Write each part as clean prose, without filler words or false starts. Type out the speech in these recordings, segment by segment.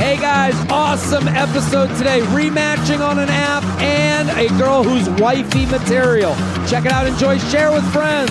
Hey guys, awesome episode today. Rematching on an app and a girl who's wifey material. Check it out, enjoy, share with friends.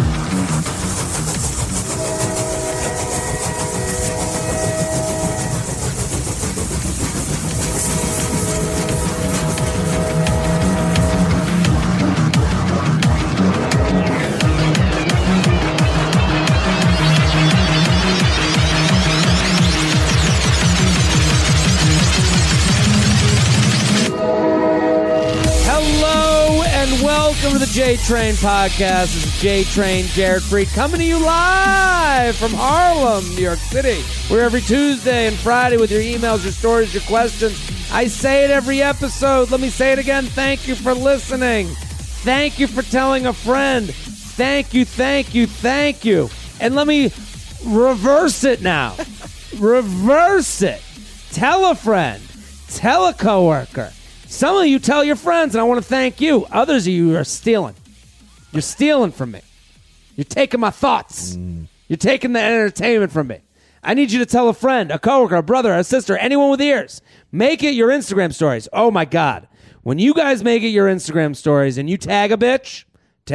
Welcome to the J-Train Podcast. This is J-Train, Jared Freed, coming to you live from Harlem, New York City. We're every Tuesday and Friday with your emails, your stories, your questions. I say it every episode. Let me say it again. Thank you for listening. Thank you for telling a friend. Thank you, thank you, thank you. And let me reverse it now. Reverse it. Tell a friend. Tell a coworker. Some of you tell your friends, and I want to thank you. Others of you are stealing. You're stealing from me. You're taking my thoughts. You're taking the entertainment from me. I need you to tell a friend, a coworker, a brother, a sister, anyone with ears. Make it your Instagram stories. Oh, my God. When you guys make it your Instagram stories and you tag a bitch,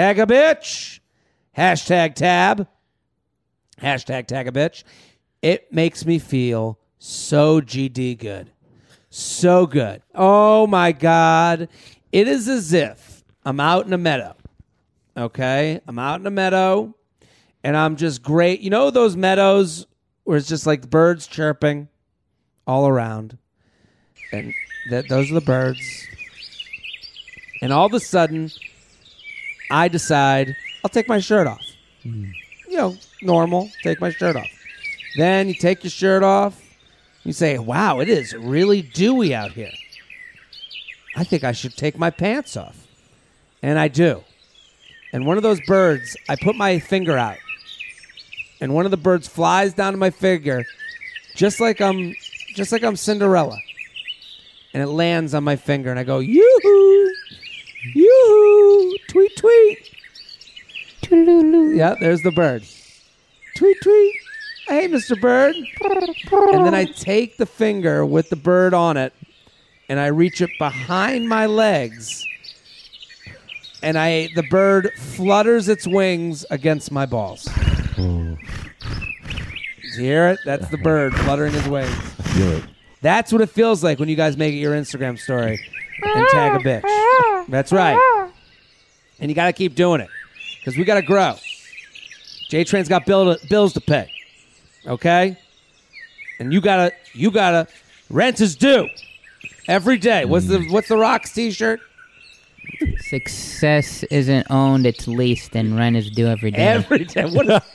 hashtag tab, hashtag tag a bitch, it makes me feel so GD good. So good. Oh, my God. It is as if I'm out in a meadow, okay? I'm out in a meadow, and I'm just great. You know those meadows where it's just like birds chirping all around? And those are the birds. And all of a sudden, I decide I'll take my shirt off. You know, normal, take my shirt off. Then you take your shirt off. You say, wow, it is really dewy out here. I think I should take my pants off. And I do. And one of those birds, I put my finger out. And one of the birds flies down to my finger, just like I'm Cinderella. And it lands on my finger. And I go, yoo-hoo, yoo-hoo, tweet, tweet. Yeah, there's the bird. Tweet, tweet. Hey, Mr. Bird. And then I take the finger with the bird on it, and I reach it behind my legs, and the bird flutters its wings against my balls. You hear it? That's the bird fluttering his wings. I feel it. That's what it feels like when you guys make it your Instagram story and tag a bitch. That's right. And you got to keep doing it because we got to grow. J-Train's got bills to pay. Okay? And you gotta rent is due every day. What's the Rocks t-shirt? Success isn't owned, it's leased, and rent is due every day. Every day. What a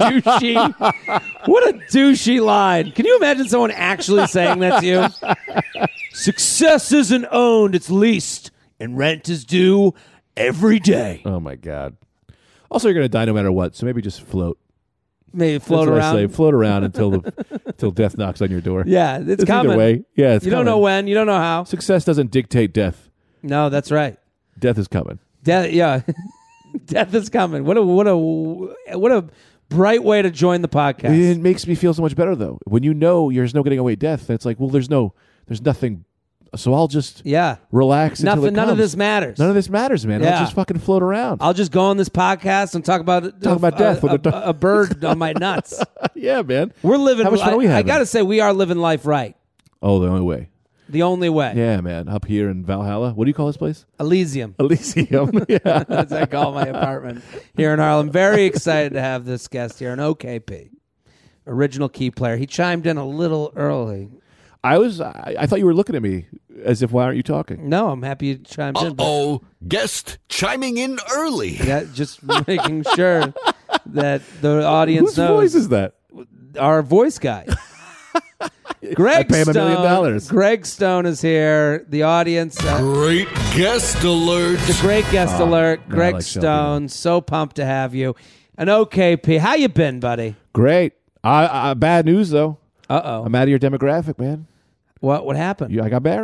douchey line. Can you imagine someone actually saying that to you? Success isn't owned, it's leased, and rent is due every day. Oh my God. Also, you're gonna die no matter what, so maybe just float. Maybe float That's around. What I say. Float around until death knocks on your door. Yeah, it's coming. Either way. Yeah, it's you coming. don't know when. You don't know how. Success doesn't dictate death. No, that's right. Death is coming. Death, yeah. Death is coming. What a bright way to join the podcast. It makes me feel so much better though. When you know there's no getting away death, it's like, well, there's nothing. So I'll just relax. Until it none of comes. this matters. None of this matters, man. Yeah. I'll just fucking float around. I'll just go on this podcast and talk about death with a bird on my nuts. Yeah, man. We're living. How much fun are we having? I got to say, we are living life right. Oh, the only way. The only way. Yeah, man. Up here in Valhalla. What do you call this place? Elysium. Elysium. Yeah. As I call my apartment here in Harlem. Very excited to have this guest here, an OKP, original key player. He chimed in a little early. I thought you were looking at me as if, why aren't you talking? No, I'm happy you chimed in. Uh-oh, guest chiming in early. Yeah, just making sure that the audience knows. Whose voice is that? Our voice guy. Greg I pay him $1 million. Greg Stone is here. The audience. Great guest alert. The great guest alert. man, Greg I like Stone. So pumped to have you. An OKP. How you been, buddy? Great. Bad news, though. Uh-oh. I'm out of your demographic, man. What happened? I got married.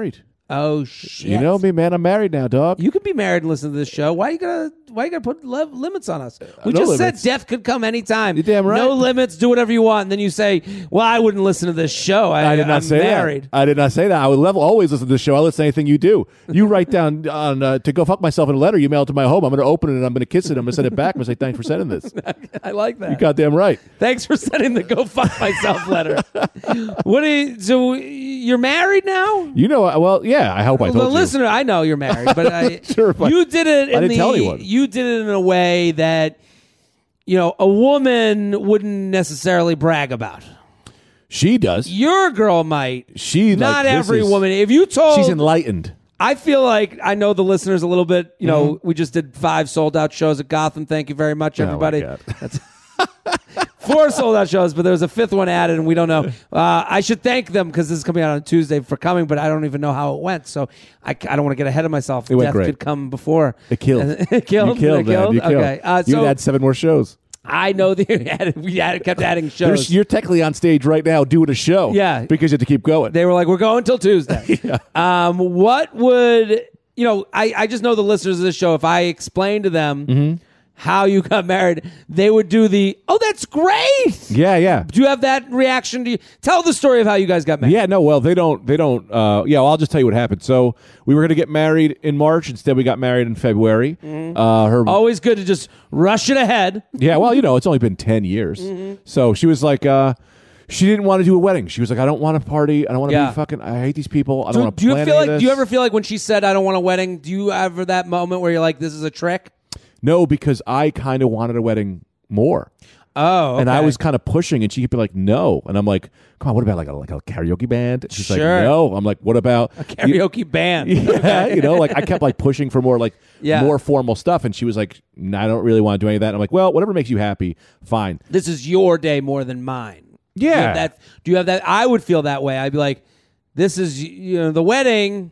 Oh shit! You know me, man. I'm married now, dog. You could be married and listen to this show. Why you gotta put limits on us? We No just limits. said death could come anytime. You're damn right. No limits. Do whatever you want. And then you say, "Well, I wouldn't listen to this show. I did not I'm say married." that. I did not say that. I would always listen to the show. I'll listen to anything you do. You write down on to go fuck myself in a letter. You mail it to my home. I'm going to open it and I'm going to kiss it. I'm going to send it back. I'm going to say thanks for sending this. I like that. You goddamn right. Thanks for sending the "go fuck myself" letter. What do you? So you're married now? You know, well, yeah. I hope I told The you. listener, I know you're married, but Sure, but you did it. I didn't tell anyone. You did it in a way that a woman wouldn't necessarily brag about. She does. Your girl might. She not this every is- woman. If you told, She's enlightened. I feel like I know the listeners a little bit. We just did 5 sold out shows at Gotham. Thank you very much, everybody. Oh, my God. That's 4 sold out shows, but there was a 5th one added, and we don't know. I should thank them because this is coming out on Tuesday for coming, but I don't even know how it went. So I don't want to get ahead of myself. It went Death great. could come before. It killed. It killed. You killed, It man. You killed. Okay. You So had 7 more shows. I know that we kept adding shows. You're technically on stage right now doing a show. Yeah. Because you have to keep going. They were like, we're going till Tuesday. What would, I just know the listeners of this show, if I explained to them how you got married, they would do that's great. Yeah. Do you have that reaction? Do you tell the story of how you guys got married? Yeah, no, well, they don't, well, I'll just tell you what happened. So we were going to get married in March. Instead, we got married in February. Always good to just rush it ahead. Yeah, well, it's only been 10 years. So she was like, she didn't want to do a wedding. She was like, I don't want to party. I don't want to be fucking, I hate these people. I don't want to plan any of this. Do you ever feel like when she said, I don't want a wedding, do you ever that moment where you're like, this is a trick? No, because I kind of wanted a wedding more. Oh, okay. And I was kind of pushing, and she could be like, no. And I'm like, come on, what about like a karaoke band? She's Sure. like, no. I'm like, what about a karaoke band? Yeah, like I kept like pushing for more more formal stuff, and she was like, I don't really want to do any of that. And I'm like, well, whatever makes you happy, fine. This is your day more than mine. Yeah. Do you have that? I would feel that way. I'd be like, this is the wedding.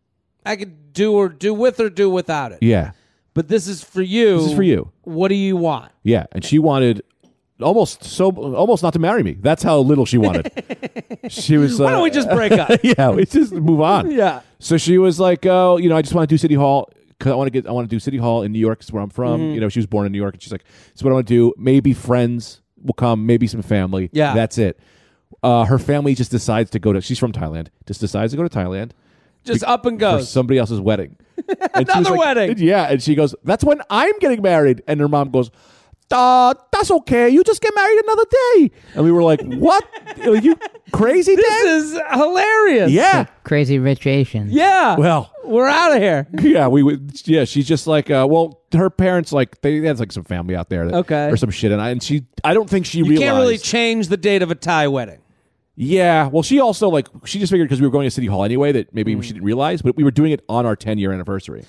I could do with or do without it. Yeah. But this is for you. This is for you. What do you want? Yeah, and she wanted almost not to marry me. That's how little she wanted. She was like, why don't we just break up? Yeah, we just move on. Yeah. So she was like, oh, I just want to do City Hall because I want to do City Hall in New York. It's where I'm from. She was born in New York, and she's like, "So what I want to do? Maybe friends will come, maybe some family. Yeah, that's it." Her family just decides to go to. She's from Thailand. Just decides to go to Thailand. Just up and goes for somebody else's wedding. And another wedding. Yeah, and she goes, "That's when I'm getting married." And her mom goes, "That's okay. You just get married another day." And we were like, "What? Are you crazy? This is hilarious." Yeah, Crazy Rich Asians. Yeah. Well, we're out of here. Yeah, we would. Yeah, she's just like, well, her parents they had like some family out there, or some shit, and I don't think she realized. You can't really change the date of a Thai wedding. Yeah, well, she also she just figured because we were going to City Hall anyway that maybe she didn't realize, but we were doing it on our 10-year anniversary.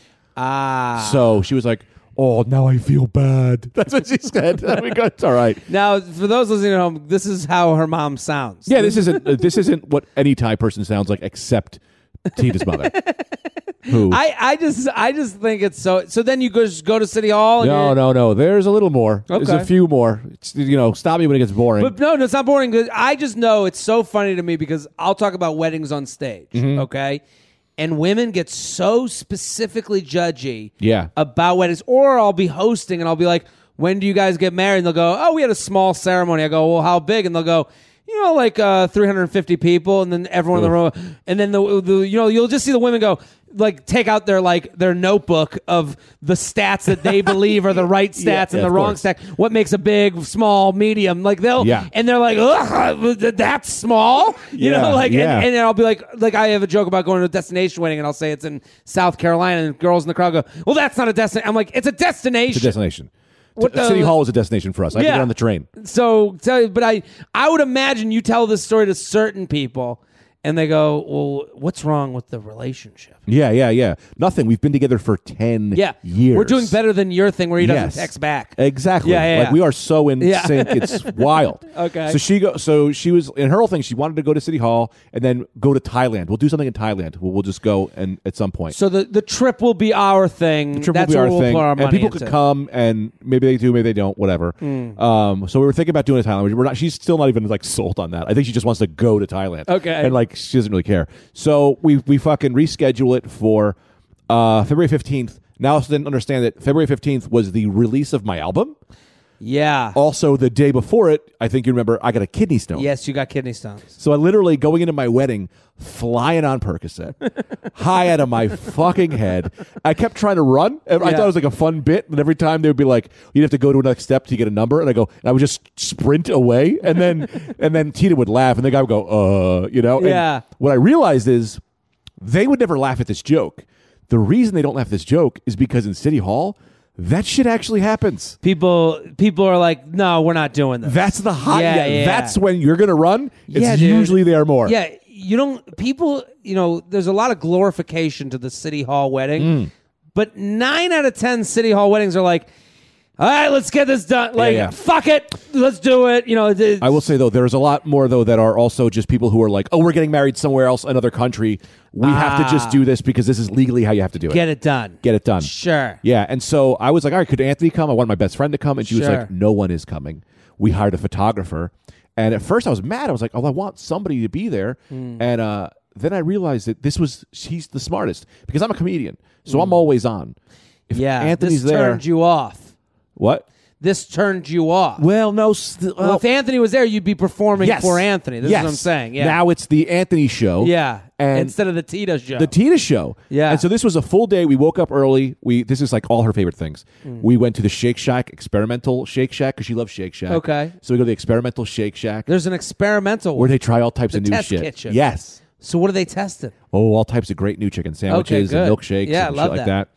So she was like, "Oh, now I feel bad." That's what she said. We go, "It's all right." Now, for those listening at home, this is how her mom sounds. Yeah, this isn't what any Thai person sounds like except Tita's mother. Who? I just think it's so. So then you just go to City Hall. No. There's a little more. Okay. There's a few more. Stop me when it gets boring. But no, it's not boring. I just know it's so funny to me because I'll talk about weddings on stage. Okay. And women get so specifically judgy about weddings. Or I'll be hosting and I'll be like, when do you guys get married? And they'll go, oh, we had a small ceremony. I go, well, how big? And they'll go, like 350 people. And then everyone in the room. And then you'll just see the women go, like, take out their notebook of the stats that they believe are the right stats and the wrong stats. What makes a big, small, medium? Like and they're like, ugh, that's small. And I'll be like I have a joke about going to a destination wedding, and I'll say it's in South Carolina, and girls in the crowd go, well, that's not a destination. I'm like, it's a destination. It's a destination. City Hall is a destination for us. I can get on the train. So, but I would imagine you tell this story to certain people, and they go, well, what's wrong with the relationship? Yeah. Nothing. We've been together for 10 years. We're doing better than your thing where he doesn't text back. Exactly. Yeah. We are so in sync. It's wild. Okay. So she was, in her whole thing, she wanted to go to City Hall and then go to Thailand. We'll do something in Thailand. We'll just go and at some point. So the trip will be our thing. The trip That's will be our where thing. We'll put our money and people into. could come, and maybe they do, maybe they don't, whatever. So we were thinking about doing it in Thailand. She's still not even sold on that. I think she just wants to go to Thailand. Okay. And like she doesn't really care. So we fucking reschedule it for February 15th. Now I also didn't understand that February 15th was the release of my album. Yeah. Also, the day before it, I think you remember, I got a kidney stone. Yes, you got kidney stones. So I literally, going into my wedding, flying on Percocet, high out of my fucking head. I kept trying to run. I thought it was like a fun bit, and every time they would be like, you'd have to go to another step to get a number, and and I would just sprint away, and then Tina would laugh, and the guy would go, you know? Yeah. And what I realized is they would never laugh at this joke. The reason they don't laugh at this joke is because in City Hall, that shit actually happens. People are like, no, we're not doing this. That's the hot. Yeah. That's when you're gonna run. It's dude. usually there more. Yeah, you don't. People, there's a lot of glorification to the City Hall wedding, but 9 out of 10 City Hall weddings are like, all right, let's get this done. Like, fuck it, let's do it. I will say though, there's a lot more though that are also just people who are like, oh, we're getting married somewhere else, another country. We have to just do this because this is legally how you have to do it. Get it done. Get it done. Sure. Yeah, and so I was like, all right, could Anthony come? I wanted my best friend to come, and she was Sure. like, no one is coming. We hired a photographer, and at first I was mad. I was like, oh, I want somebody to be there, and then I realized that he's the smartest because I'm a comedian, so I'm always on. If Anthony's this there, turned you off. what? This turned you off. Well, no. Well, if Anthony was there, you'd be performing for Anthony. This is what I'm saying. Yeah. Now it's the Anthony show. Yeah. And instead of the Tita show. The Tina show. Yeah. And so this was a full day. We woke up early. This is like all her favorite things. We went to the Shake Shack, experimental Shake Shack, because she loves Shake Shack. Okay. So we go to the experimental Shake Shack. There's an experimental where they try all types of new test shit. kitchen. Yes. So what are they testing? Oh, all types of great new chicken sandwiches and milkshakes and shit like that.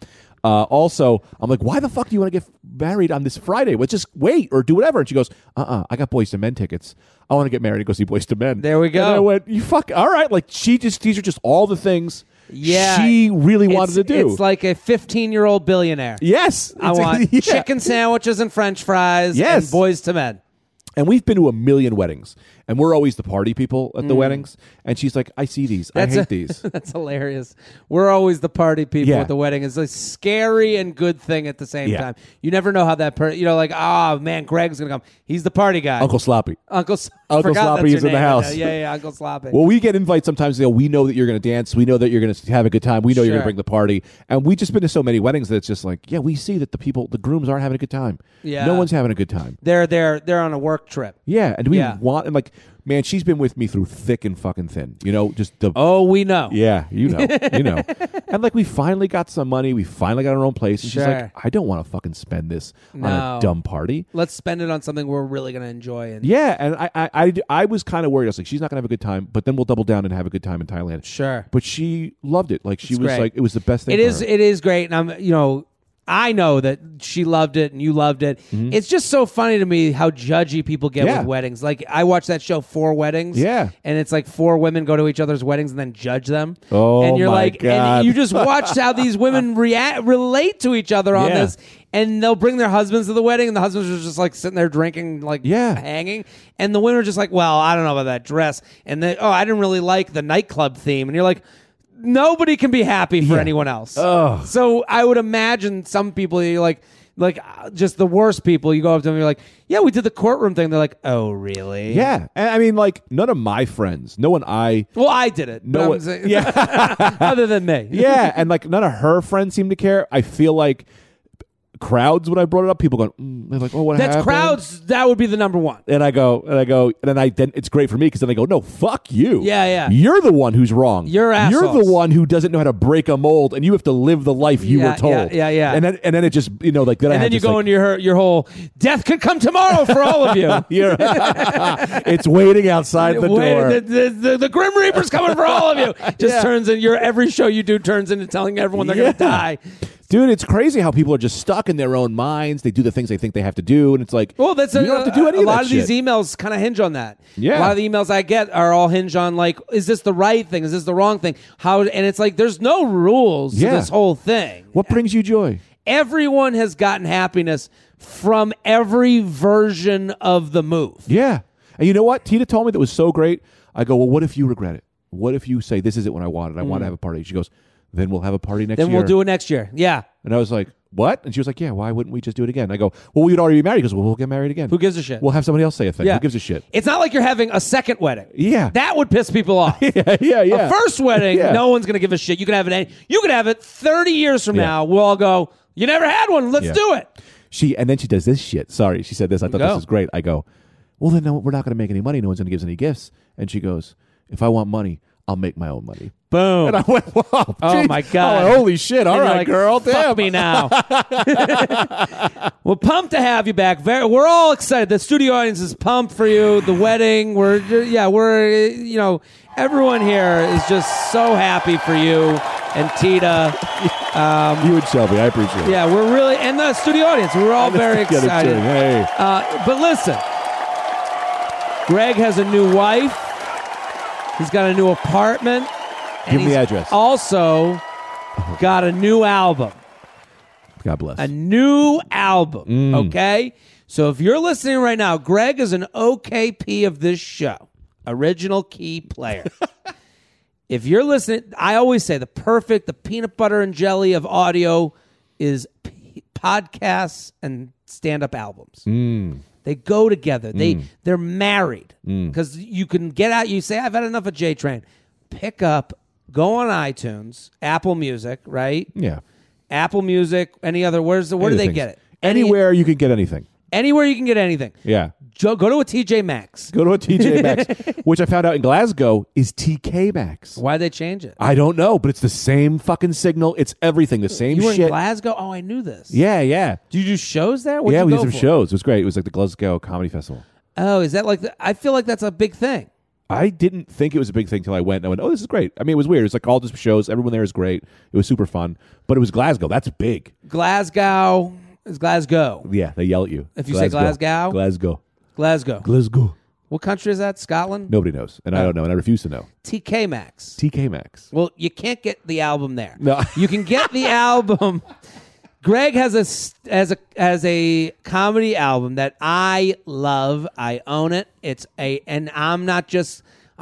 Also, I'm like, why the fuck do you want to get married on this Friday? Let's just wait or do whatever. And she goes, I got Boys to Men tickets. I want to get married and go see Boys to Men. There we go. And I went, you fuck, all right. Like, these are just all the things she really wanted to do. It's like a 15-year-old billionaire. Yes. I want chicken sandwiches and French fries and Boys to Men. And we've been to a million weddings, and we're always the party people at the weddings. And she's like, I see these. I hate these. That's hilarious. We're always the party people at the wedding. It's a scary and good thing at the same time. You never know how that person, like, oh, man, Greg's going to come. He's the party guy. Uncle Sloppy. Uncle Sloppy is in the house. Yeah, Uncle Sloppy. Well, we get invites sometimes. We know that you're going to dance. We know that you're going to have a good time. We know you're going to bring the party. And we've just been to so many weddings that it's just like, we see that the grooms aren't having a good time. Yeah. No one's having a good time. They're on a work trip. Yeah. And we want, and like, man, she's been with me through thick and fucking thin. Just the. Oh, we know. Yeah, you know. And like, we finally got some money. We finally got our own place. And she's like, I don't want to fucking spend this on a dumb party. Let's spend it on something we're really going to enjoy. And I was kind of worried. I was like, she's not going to have a good time, but then we'll double down and have a good time in Thailand. Sure. But she loved it. Like, she was great. like, it was the best thing. It is great. And I know that she loved it and you loved it. Mm-hmm. It's just so funny to me how judgy people get with weddings. Like, I watch that show 4 Weddings. Yeah. And it's like 4 women go to each other's weddings and then judge them. Oh, and you're my like, God. And you just watch how these women relate to each other on this. And they'll bring their husbands to the wedding, and the husbands are just like sitting there drinking, like hanging. And the women are just like, well, I don't know about that dress. And then, I didn't really like the nightclub theme. And you're like, nobody can be happy for anyone else. Ugh. So I would imagine some people, you're like just the worst people, you go up to them and you're like, yeah, we did the courtroom thing. They're like, oh, really? Yeah. And I mean, like, none of my friends, well, I did it. No one, other than me. Yeah. And like, none of her friends seem to care. I feel like crowds, when I brought it up, people going, they're like, oh, what happened? That's crowds. That would be the number one. And I go, and then it's great for me because then I go, no, fuck you. Yeah. You're the one who's wrong. You're assholes. You're the one who doesn't know how to break a mold, and you have to live the life you were told. Yeah. And then it just, like then. And then you go into your whole death could come tomorrow for all of you. It's waiting outside the door. The Grim Reaper's coming for all of you. Just turns in every show you do turns into telling everyone they're going to die. Dude, it's crazy how people are just stuck in their own minds. They do the things they think they have to do, and it's like, well, that's you don't have to do any a of that lot of shit. these emails kind of hinge on that. Yeah. A lot of the emails I get are all hinge on like, is this the right thing? Is this the wrong thing? And it's like, there's no rules to this whole thing. What brings you joy? Everyone has gotten happiness from every version of the move. Yeah. And you know what? Tina told me that was so great. I go, well, what if you regret it? What if you say, this is it when I wanted? I want to have a party. She goes, then we'll have a party next year. Then we'll do it next year. Yeah. And I was like, what? And she was like, yeah, why wouldn't we just do it again? I go, well, we'd already be married. He goes, well, we'll get married again. Who gives a shit? We'll have somebody else say a thing. Yeah. Who gives a shit? It's not like you're having a second wedding. Yeah. That would piss people off. yeah. A first wedding, Yeah. no one's going to give a shit. You can have it. You can have it 30 years from Yeah. now. We'll all go, you never had one. Let's Yeah. do it. And then she does this shit. Sorry, she said this. I thought Go. this was great. I go, well, then no, we're not going to make any money. No one's going to give us any gifts. And she goes, if I want money, I'll make my own money. Boom. And I went, whoa. Oh, geez. my God. Oh, holy shit. All And you're right, like, girl. Fuck Damn. me now. We're pumped to have you back. We're all excited. The studio audience is pumped for you. The wedding. We're everyone here is just so happy for you and Tita. You and Shelby, I appreciate it. Yeah, we're really, and the studio audience. We're all very Get it, excited. too. Hey. But listen, Greg has a new wife. He's got a new apartment. Give him he's the address. Also got a new album. God bless. A new album. Okay? So if you're listening right now, Greg is an OKP of this show. Original key player. If you're listening, I always say the peanut butter and jelly of audio is podcasts and stand-up albums. They go together. They're married because you can get out. You say, I've had enough of J-Train. Pick up, go on iTunes, Apple Music, right? Yeah. Apple Music, any other. Where do they get it? Anywhere you can get anything. Anywhere you can get anything. Yeah. Go to a TJ Maxx. Go to a TJ Maxx, which I found out in Glasgow is TK Maxx. Why'd they change it? I don't know, but it's the same fucking signal. It's everything. The same You were shit. in Glasgow? Oh, I knew this. Yeah. Do you do shows there? What'd Yeah, you we go did some for? shows. It was great. It was like the Glasgow Comedy Festival. Oh, is that like I feel like that's a big thing. I didn't think it was a big thing till I went. And I went, oh, this is great. I mean, it was weird. It was like all just shows. Everyone there is great. It was super fun. But it was Glasgow. That's big. Glasgow is Glasgow. Yeah, they yell at you. If you say Glasgow? Glasgow. Glasgow. What country is that? Scotland? Nobody knows. And I don't know. And I refuse to know. TK Maxx. TK Maxx. Well, you can't get the album there. No. You can get the album. Greg has a comedy album that I love. I own it. And I'm not just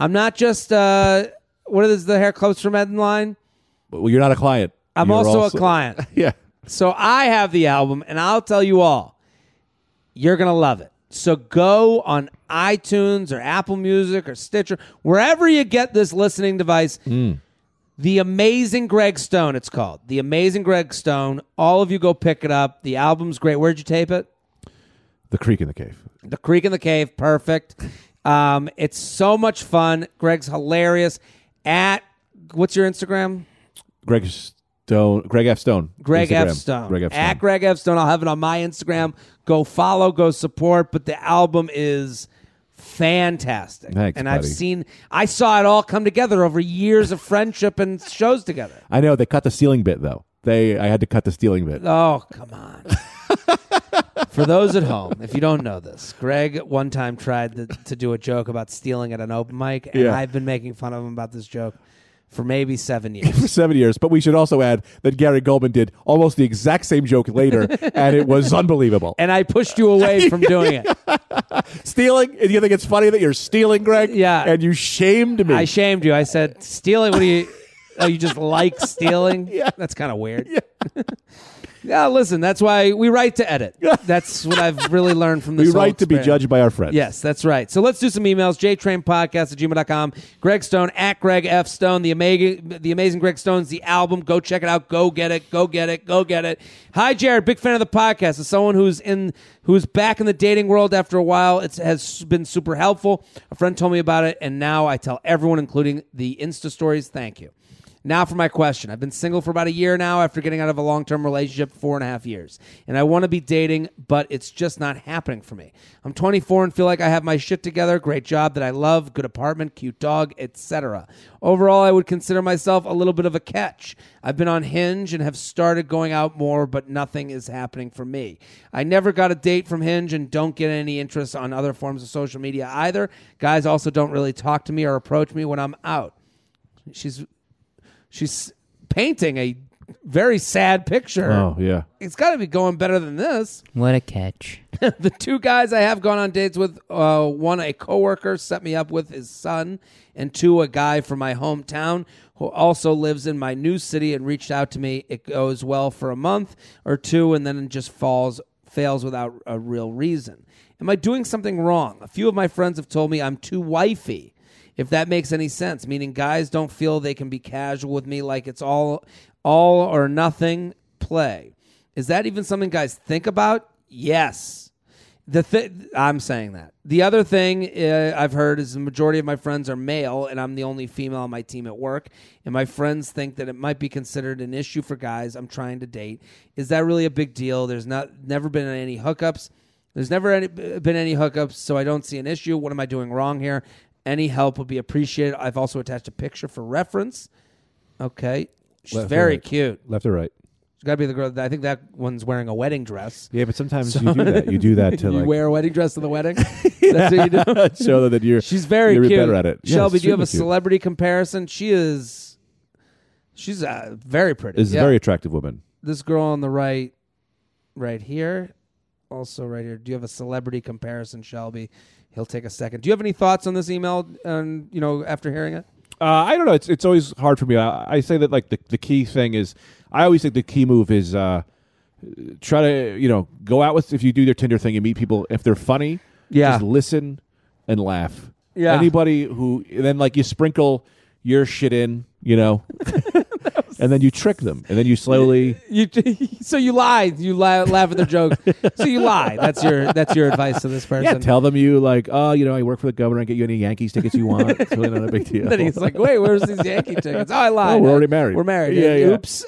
what is the Hair Clubs from Ed line? Well, you're not a client. I'm You're also a client. Yeah. So I have the album, and I'll tell you all, you're going to love it. So go on iTunes or Apple Music or Stitcher, wherever you get this listening device. The Amazing Greg Stone, it's called. The Amazing Greg Stone. All of you go pick it up. The album's great. Where'd you tape it? The Creek in the Cave. The Creek in the Cave. Perfect. It's so much fun. Greg's hilarious. What's your Instagram? Greg F. Stone. Greg F. Stone. Greg F. Stone. At Greg F. Stone. I'll have it on my Instagram. Go follow, go support. But the album is fantastic. Thanks, and buddy. I saw it all come together over years of friendship and shows together. I know. They cut the stealing bit, though. I had to cut the stealing bit. Oh, come on. For those at home, if you don't know this, Greg one time tried to do a joke about stealing at an open mic, and Yeah. I've been making fun of him about this joke for maybe 7 years. For 7 years. But we should also add that Gary Goldman did almost the exact same joke later, and it was unbelievable. And I pushed you away from doing it. Stealing? And you think it's funny that you're stealing, Greg? Yeah. And you shamed me. I shamed you. I said, stealing? What do you... Oh, you just like stealing? Yeah. That's kind of weird. Yeah, listen, that's why we write to edit. That's what I've really learned from this we whole write to be experience. judged by our friends. Yes, that's right. So let's do some emails. jtrainpodcast@gmail.com. Greg Stone at Greg F. Stone. The Amazing Greg Stone's the album. Go check it out. Go get it. Go get it. Go get it. Hi, Jared. Big fan of the podcast. As someone who's back in the dating world after a while, it has been super helpful. A friend told me about it, and now I tell everyone, including the Insta stories. Thank you. Now for my question. I've been single for about a year now after getting out of a long-term relationship 4.5 years. And I want to be dating, but it's just not happening for me. I'm 24 and feel like I have my shit together. Great job that I love, good apartment, cute dog, etc. Overall, I would consider myself a little bit of a catch. I've been on Hinge and have started going out more, but nothing is happening for me. I never got a date from Hinge and don't get any interest on other forms of social media either. Guys also don't really talk to me or approach me when I'm out. She's painting a very sad picture. Oh, yeah. It's got to be going better than this. What a catch. The two guys I have gone on dates with, one a coworker set me up with his son, and two a guy from my hometown who also lives in my new city and reached out to me. It goes well for a month or two and then it just fails without a real reason. Am I doing something wrong? A few of my friends have told me I'm too wifey, if that makes any sense, meaning guys don't feel they can be casual with me like it's all or nothing play. Is that even something guys think about? Yes. I'm saying that. The other thing I've heard is the majority of my friends are male, and I'm the only female on my team at work, and my friends think that it might be considered an issue for guys I'm trying to date. Is that really a big deal? There's never been any hookups. There's never been any hookups, so I don't see an issue. What am I doing wrong here? Any help would be appreciated. I've also attached a picture for reference. Okay. She's very cute. Left or right? It's got to be the girl. I think that one's wearing a wedding dress. Yeah, but sometimes you do that. You do that to you wear a wedding dress to the wedding? That's what you do? Show that you're She's very you're cute. better at it. Shelby, Yeah, do you have a super cute. celebrity comparison? She's very pretty. Is a very attractive woman. This girl on the right here, also right here. Do you have a celebrity comparison, Shelby? He'll take a second. Do you have any thoughts on this email? After hearing it. I don't know. It's always hard for me. I say that like the key thing is. I always think the key move is try to go out with, if you do your Tinder thing and meet people, if they're funny, just listen and laugh. Yeah. Anybody who then like you sprinkle your shit in, and then you trick them, and then you slowly. So you lie. You laugh at their jokes. So you lie. That's your advice to this person. Yeah, tell them you like, I work for the governor and get you any Yankees tickets you want. It's really not a big deal. Then he's like, wait, where's these Yankee tickets? Oh, I lied. Oh, we're already married. We're married. Yeah. Oops.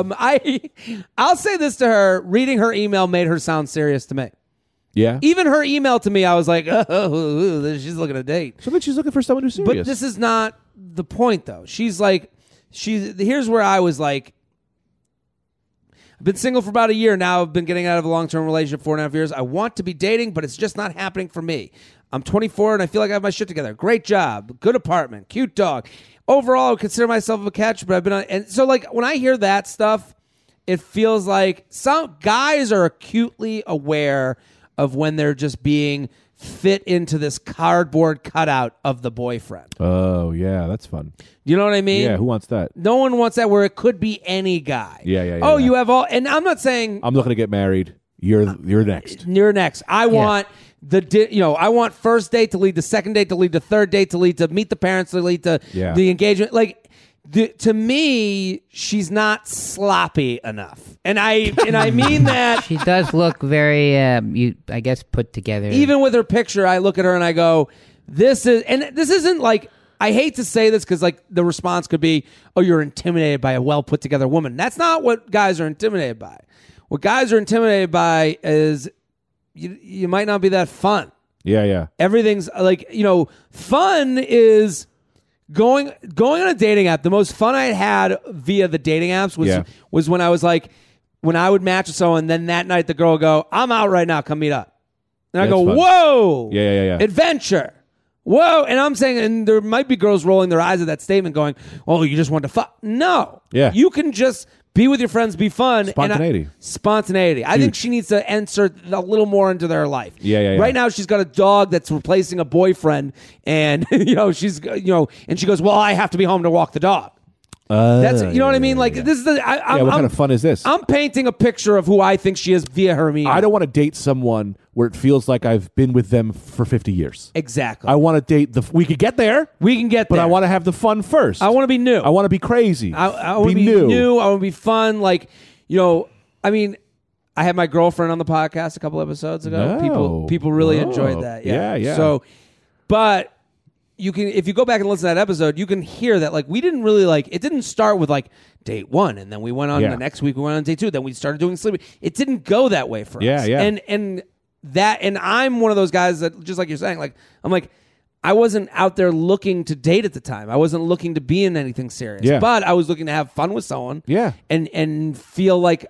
I'll say this to her. Reading her email made her sound serious to me. Yeah. Even her email to me, I was like, oh, she's looking at a date. So then she's looking for someone who's serious. But this is not the point, though. Here's where I was like, I've been single for about a year now. I've been getting out of a long-term relationship 4.5 years. I want to be dating, but it's just not happening for me. I'm 24 and I feel like I have my shit together. Great job, good apartment, cute dog. Overall, I would consider myself a catch, but I've been on. And so, like, when I hear that stuff, it feels like some guys are acutely aware of when they're just being fit into this cardboard cutout of the boyfriend. Oh, yeah, that's fun. You know what I mean? Yeah, who wants that? No one wants that, where it could be any guy. Yeah. Oh, you have all, and I'm not saying I'm looking to get married. You're next. You're next. I want I want first date to lead to second date to lead to third date to lead to meet the parents to lead to the engagement. Like, to me, she's not sloppy enough, and I mean that. She does look very, I guess, put together. Even with her picture, I look at her and I go, this isn't like, I hate to say this because like the response could be, oh, you're intimidated by a well put together woman. That's not what guys are intimidated by. What guys are intimidated by is you might not be that fun. Yeah. Everything's like, fun is going on a dating app. The most fun I had via the dating apps was when I was like, when I would match with someone, then that night the girl would go, I'm out right now, come meet up. And I go, fun. whoa. Yeah. Adventure. Whoa. And I'm saying, and there might be girls rolling their eyes at that statement going, oh, you just want to fuck. No. Yeah. You can just be with your friends, be fun. Spontaneity. Spontaneity. I think she needs to insert a little more into their life. Yeah. Right now, she's got a dog that's replacing a boyfriend, and she's and she goes, well, I have to be home to walk the dog. That's what I mean. Like this is what kind of fun is this? I'm painting a picture of who I think she is via her email. I don't want to date someone where it feels like I've been with them for 50 years. Exactly. I want to date we could get there. We can get there. But I want to have the fun first. I want to be new. I want to be crazy. I want to be new. I want to be fun. Like, I mean, I had my girlfriend on the podcast a couple episodes ago. No. People really enjoyed that. Yeah. So, but you can, if you go back and listen to that episode, you can hear that like we didn't really it didn't start with like date one and then we went on the next week we went on day two, then we started doing sleeping. It didn't go that way for us. Yeah. And I'm one of those guys that, just like you're saying, like I'm like, I wasn't out there looking to date at the time. I wasn't looking to be in anything serious. Yeah. But I was looking to have fun with someone. Yeah. And feel like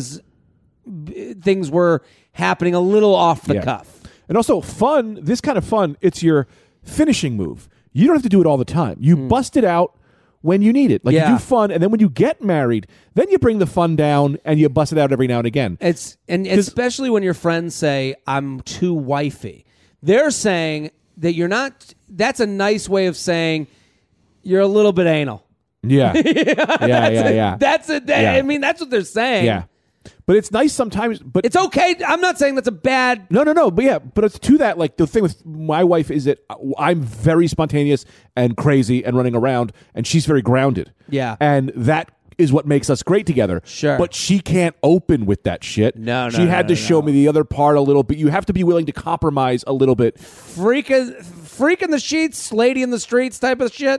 things were happening a little off the cuff. And also fun, this kind of fun, it's your finishing move. You don't have to do it all the time. You bust it out when you need it. Like Yeah. you do fun, and then when you get married, then you bring the fun down and you bust it out every now and again. And especially when your friends say, I'm too wifey. They're saying that you're not. That's a nice way of saying you're a little bit anal. Yeah. yeah. That's it. Yeah. I mean, that's what they're saying. Yeah. But it's nice sometimes. But It's okay. I'm not saying that's a bad. No. But yeah, but it's to that. Like the thing with my wife is that I'm very spontaneous and crazy and running around, and she's very grounded. Yeah. And that is what makes us great together. Sure. But she can't open with that shit. No, She had to show me the other part a little bit. You have to be willing to compromise a little bit. Freak in the sheets, lady in the streets type of shit.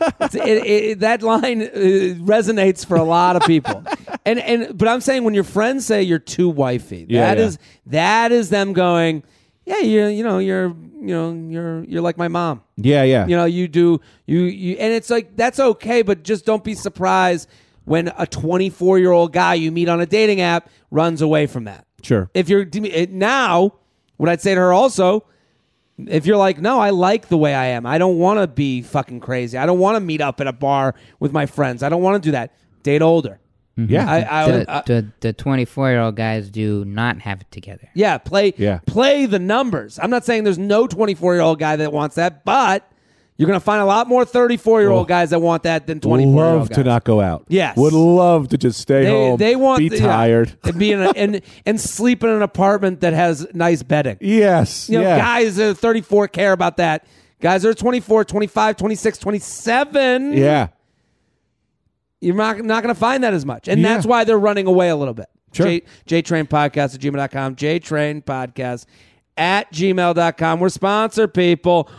That line resonates for a lot of people. But I'm saying when your friends say you're too wifey, that is them going, yeah, you're like my mom. Yeah. You do and it's like that's okay, but just don't be surprised when a 24-year-old guy you meet on a dating app runs away from that. Sure. If you're now, what I'd say to her also, if you're like, no, I like the way I am. I don't want to be fucking crazy. I don't want to meet up at a bar with my friends. I don't want to do that. Date older. Mm-hmm. Yeah. The 24-year-old guys do not have it together. Yeah, play the numbers. I'm not saying there's no 24-year-old guy that wants that, but you're going to find a lot more 34-year-old guys that want that than 24-year-old Love guys. to not go out. Yes. Would love to just stay home. They want be tired. and be and sleep in an apartment that has nice bedding. Yes. Guys that are 34 care about that. Guys that are 24, 25, 26, 27. Yeah. You're not going to find that as much. And that's why they're running away a little bit. Sure. JTrainPodcast at gmail.com. JTrainPodcast at gmail.com. We're sponsored, people.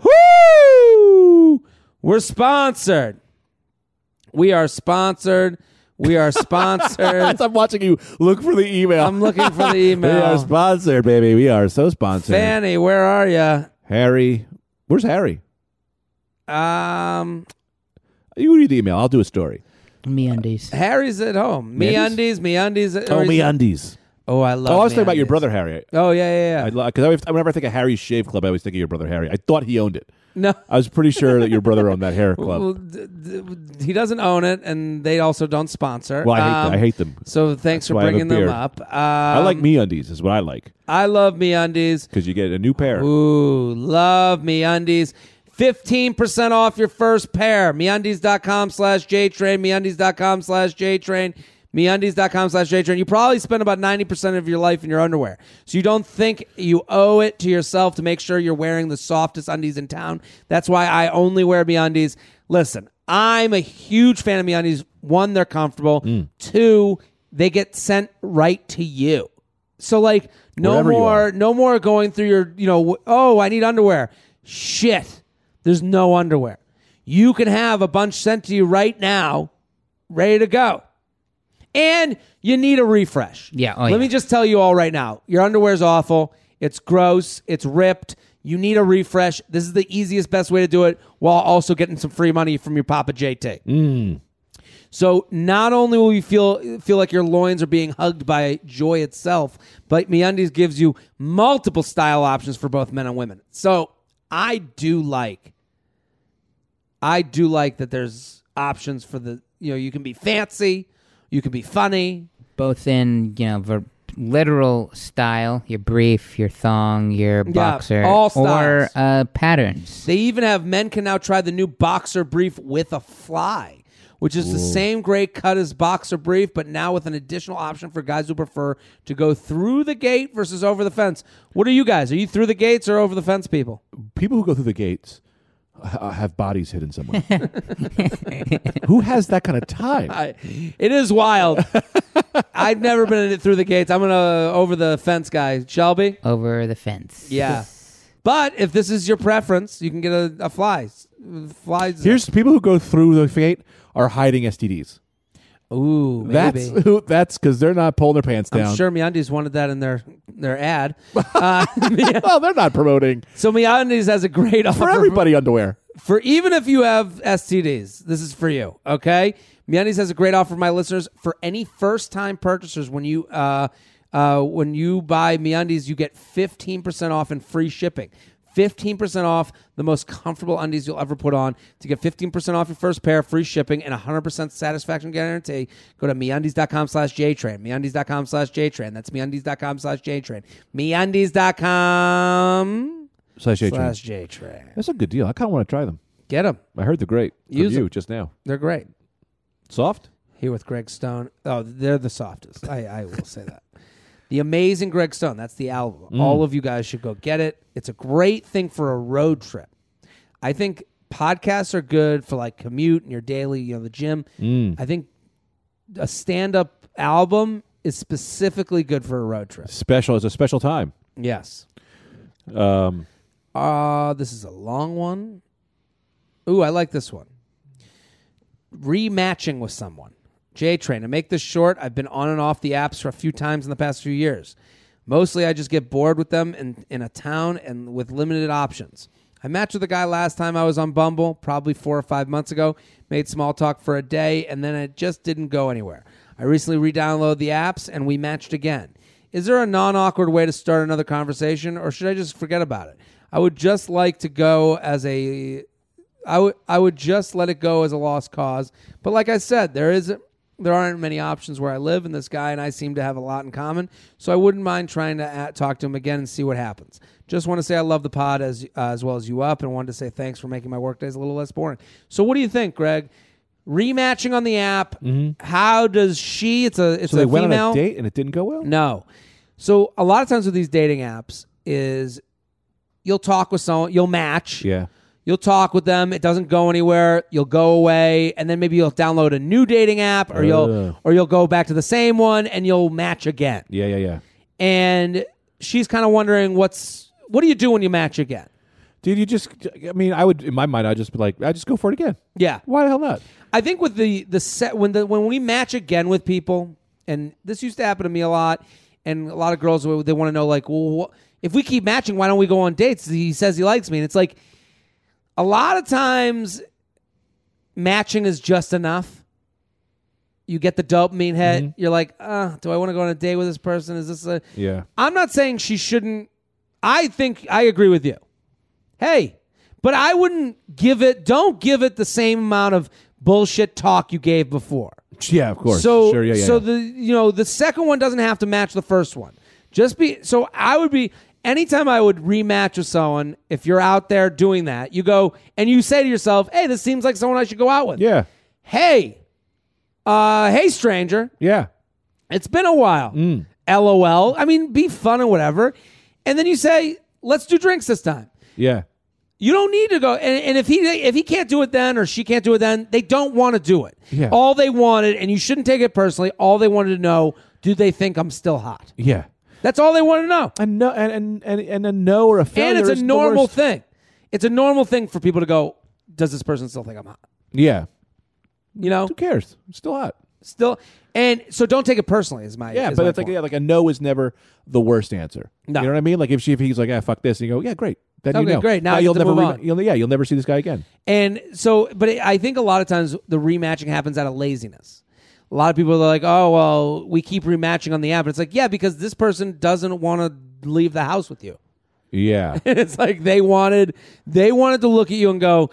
Woo! We're sponsored. We are sponsored. I'm watching you look for the email. I'm looking for the email. We are sponsored, baby. We are so sponsored. Fanny, where are you? Harry. Where's Harry? You read the email. I'll do a story. MeUndies. Harry's at home. MeUndies. Oh, MeUndies. Oh, I love. Oh, I was thinking about your MeUndies. brother Harry. Oh yeah. Because whenever I think of Harry's Shave Club, I always think of your brother Harry. I thought he owned it. No, I was pretty sure that your brother owned that hair club. Well, he doesn't own it, and they also don't sponsor. Well, I hate them. So thanks for why I have a bringing them beard. up. I like MeUndies is what I like. I love MeUndies. Because you get a new pair. Ooh, love MeUndies. 15% off your first pair. MeUndies.com/JTrain. MeUndies.com/JTrain. MeUndies.com/JTrain. You probably spend about 90% of your life in your underwear. So you don't think you owe it to yourself to make sure you're wearing the softest undies in town. That's why I only wear MeUndies. Listen, I'm a huge fan of MeUndies. One, they're comfortable. Two, they get sent right to you. So like no more going through your, I need underwear. Shit. There's no underwear. You can have a bunch sent to you right now, ready to go. And you need a refresh. Yeah. Let me just tell you all right now. Your underwear's awful. It's gross. It's ripped. You need a refresh. This is the easiest, best way to do it while also getting some free money from your Papa JT. So not only will you feel like your loins are being hugged by joy itself, but MeUndies gives you multiple style options for both men and women. So I do like that there's options for you can be fancy, you can be funny. Both in, literal style, your brief, your thong, your boxer, all or styles. patterns. They even have men can now try the new boxer brief with a fly, which is the same great cut as boxer brief, but now with an additional option for guys who prefer to go through the gate versus over the fence. What are you guys? Are you through the gates or over the fence people? People who go through the gates have bodies hidden somewhere. Who has that kind of time? It is wild. I've never been through the gates. I'm an over the fence guy. Shelby? Over the fence. Yeah. But if this is your preference, you can get a fly. Flies. Here's people who go through the gate are hiding STDs. Ooh, maybe. That's because they're not pulling their pants down. I'm sure MeUndies wanted that in their ad. Well, they're not promoting. So MeUndies has a great offer For everybody underwear. For even if you have STDs, this is for you, okay? MeUndies has a great offer for my listeners. For any first-time purchasers, when you buy MeUndies, you get 15% off and free shipping. 15% off the most comfortable undies you'll ever put on. To get 15% off your first pair, free shipping, and 100% satisfaction guarantee, go to MeUndies.com/JTrain. MeUndies.com/JTrain. That's MeUndies.com/JTrain. MeUndies.com/JTrain. That's a good deal. I kind of want to try them. Get them. I heard they're great. From Use you 'em. just now. They're great. Soft? Here with Greg Stone. Oh, they're the softest. I will say that. The Amazing Greg Stone. That's the album. All of you guys should go get it. It's a great thing for a road trip. I think podcasts are good for like commute and your daily, the gym. I think a stand-up album is specifically good for a road trip. Special. It's a special time. Yes. This is a long one. Ooh, I like this one. Rematching with someone. J-Train. To make this short, I've been on and off the apps for a few times in the past few years. Mostly I just get bored with them in a town and with limited options. I matched with a guy last time I was on Bumble, probably 4 or 5 months ago, made small talk for a day, and then it just didn't go anywhere. I recently re-downloaded the apps, and we matched again. Is there a non-awkward way to start another conversation, or should I just forget about it? I would just like to go as a... I would just let it go as a lost cause. But like I said, there aren't many options where I live, and this guy and I seem to have a lot in common, so I wouldn't mind trying to talk to him again and see what happens. Just want to say I love the pod as well as you up, and wanted to say thanks for making my workdays a little less boring. So what do you think, Greg? Rematching on the app, how does she, it's a So they female. went on a date and it didn't go well? No. So a lot of times with these dating apps is you'll talk with someone, you'll match. Yeah. You'll talk with them. It doesn't go anywhere. You'll go away, and then maybe you'll download a new dating app, or you'll go back to the same one, and you'll match again. Yeah. And she's kind of wondering what do you do when you match again? Dude, I would, in my mind, I'd just be like, I'd just go for it again. Yeah. Why the hell not? I think with the set when we match again with people, and this used to happen to me a lot, and a lot of girls they want to know like, well, if we keep matching, why don't we go on dates? He says he likes me, and it's like. A lot of times, matching is just enough. You get the dopamine hit. You're like, do I want to go on a date with this person? Is this a... Yeah. I'm not saying she shouldn't... I think I agree with you. Hey, but I wouldn't don't give it the same amount of bullshit talk you gave before. Yeah, of course. So, sure, yeah. So the second one doesn't have to match the first one. Anytime I would rematch with someone, if you're out there doing that, you go and you say to yourself, hey, this seems like someone I should go out with. Yeah. Hey, stranger. Yeah. It's been a while. LOL. I mean, be fun or whatever. And then you say, let's do drinks this time. Yeah. You don't need to go. And if he can't do it then or she can't do it then, they don't want to do it. Yeah. All they wanted, and you shouldn't take it personally, all they wanted to know, do they think I'm still hot? Yeah. That's all they want to know. And no, and a no or a failure. And it's is a normal the worst. thing. It's a normal thing for people to go, does this person still think I'm hot? Yeah. You know? Who cares? I'm still hot. Still. And so don't take it personally is my but it's point. like a no is never the worst answer. No. You know what I mean? Like if he's like, fuck this, and you go, yeah, great. Then Okay, you know. great. Now I you'll get to never move on. you'll never see this guy again. And so, but I think a lot of times the rematching happens out of laziness. A lot of people are like, oh, well, we keep rematching on the app. And it's like, yeah, because this person doesn't want to leave the house with you. Yeah. And it's like they wanted to look at you and go,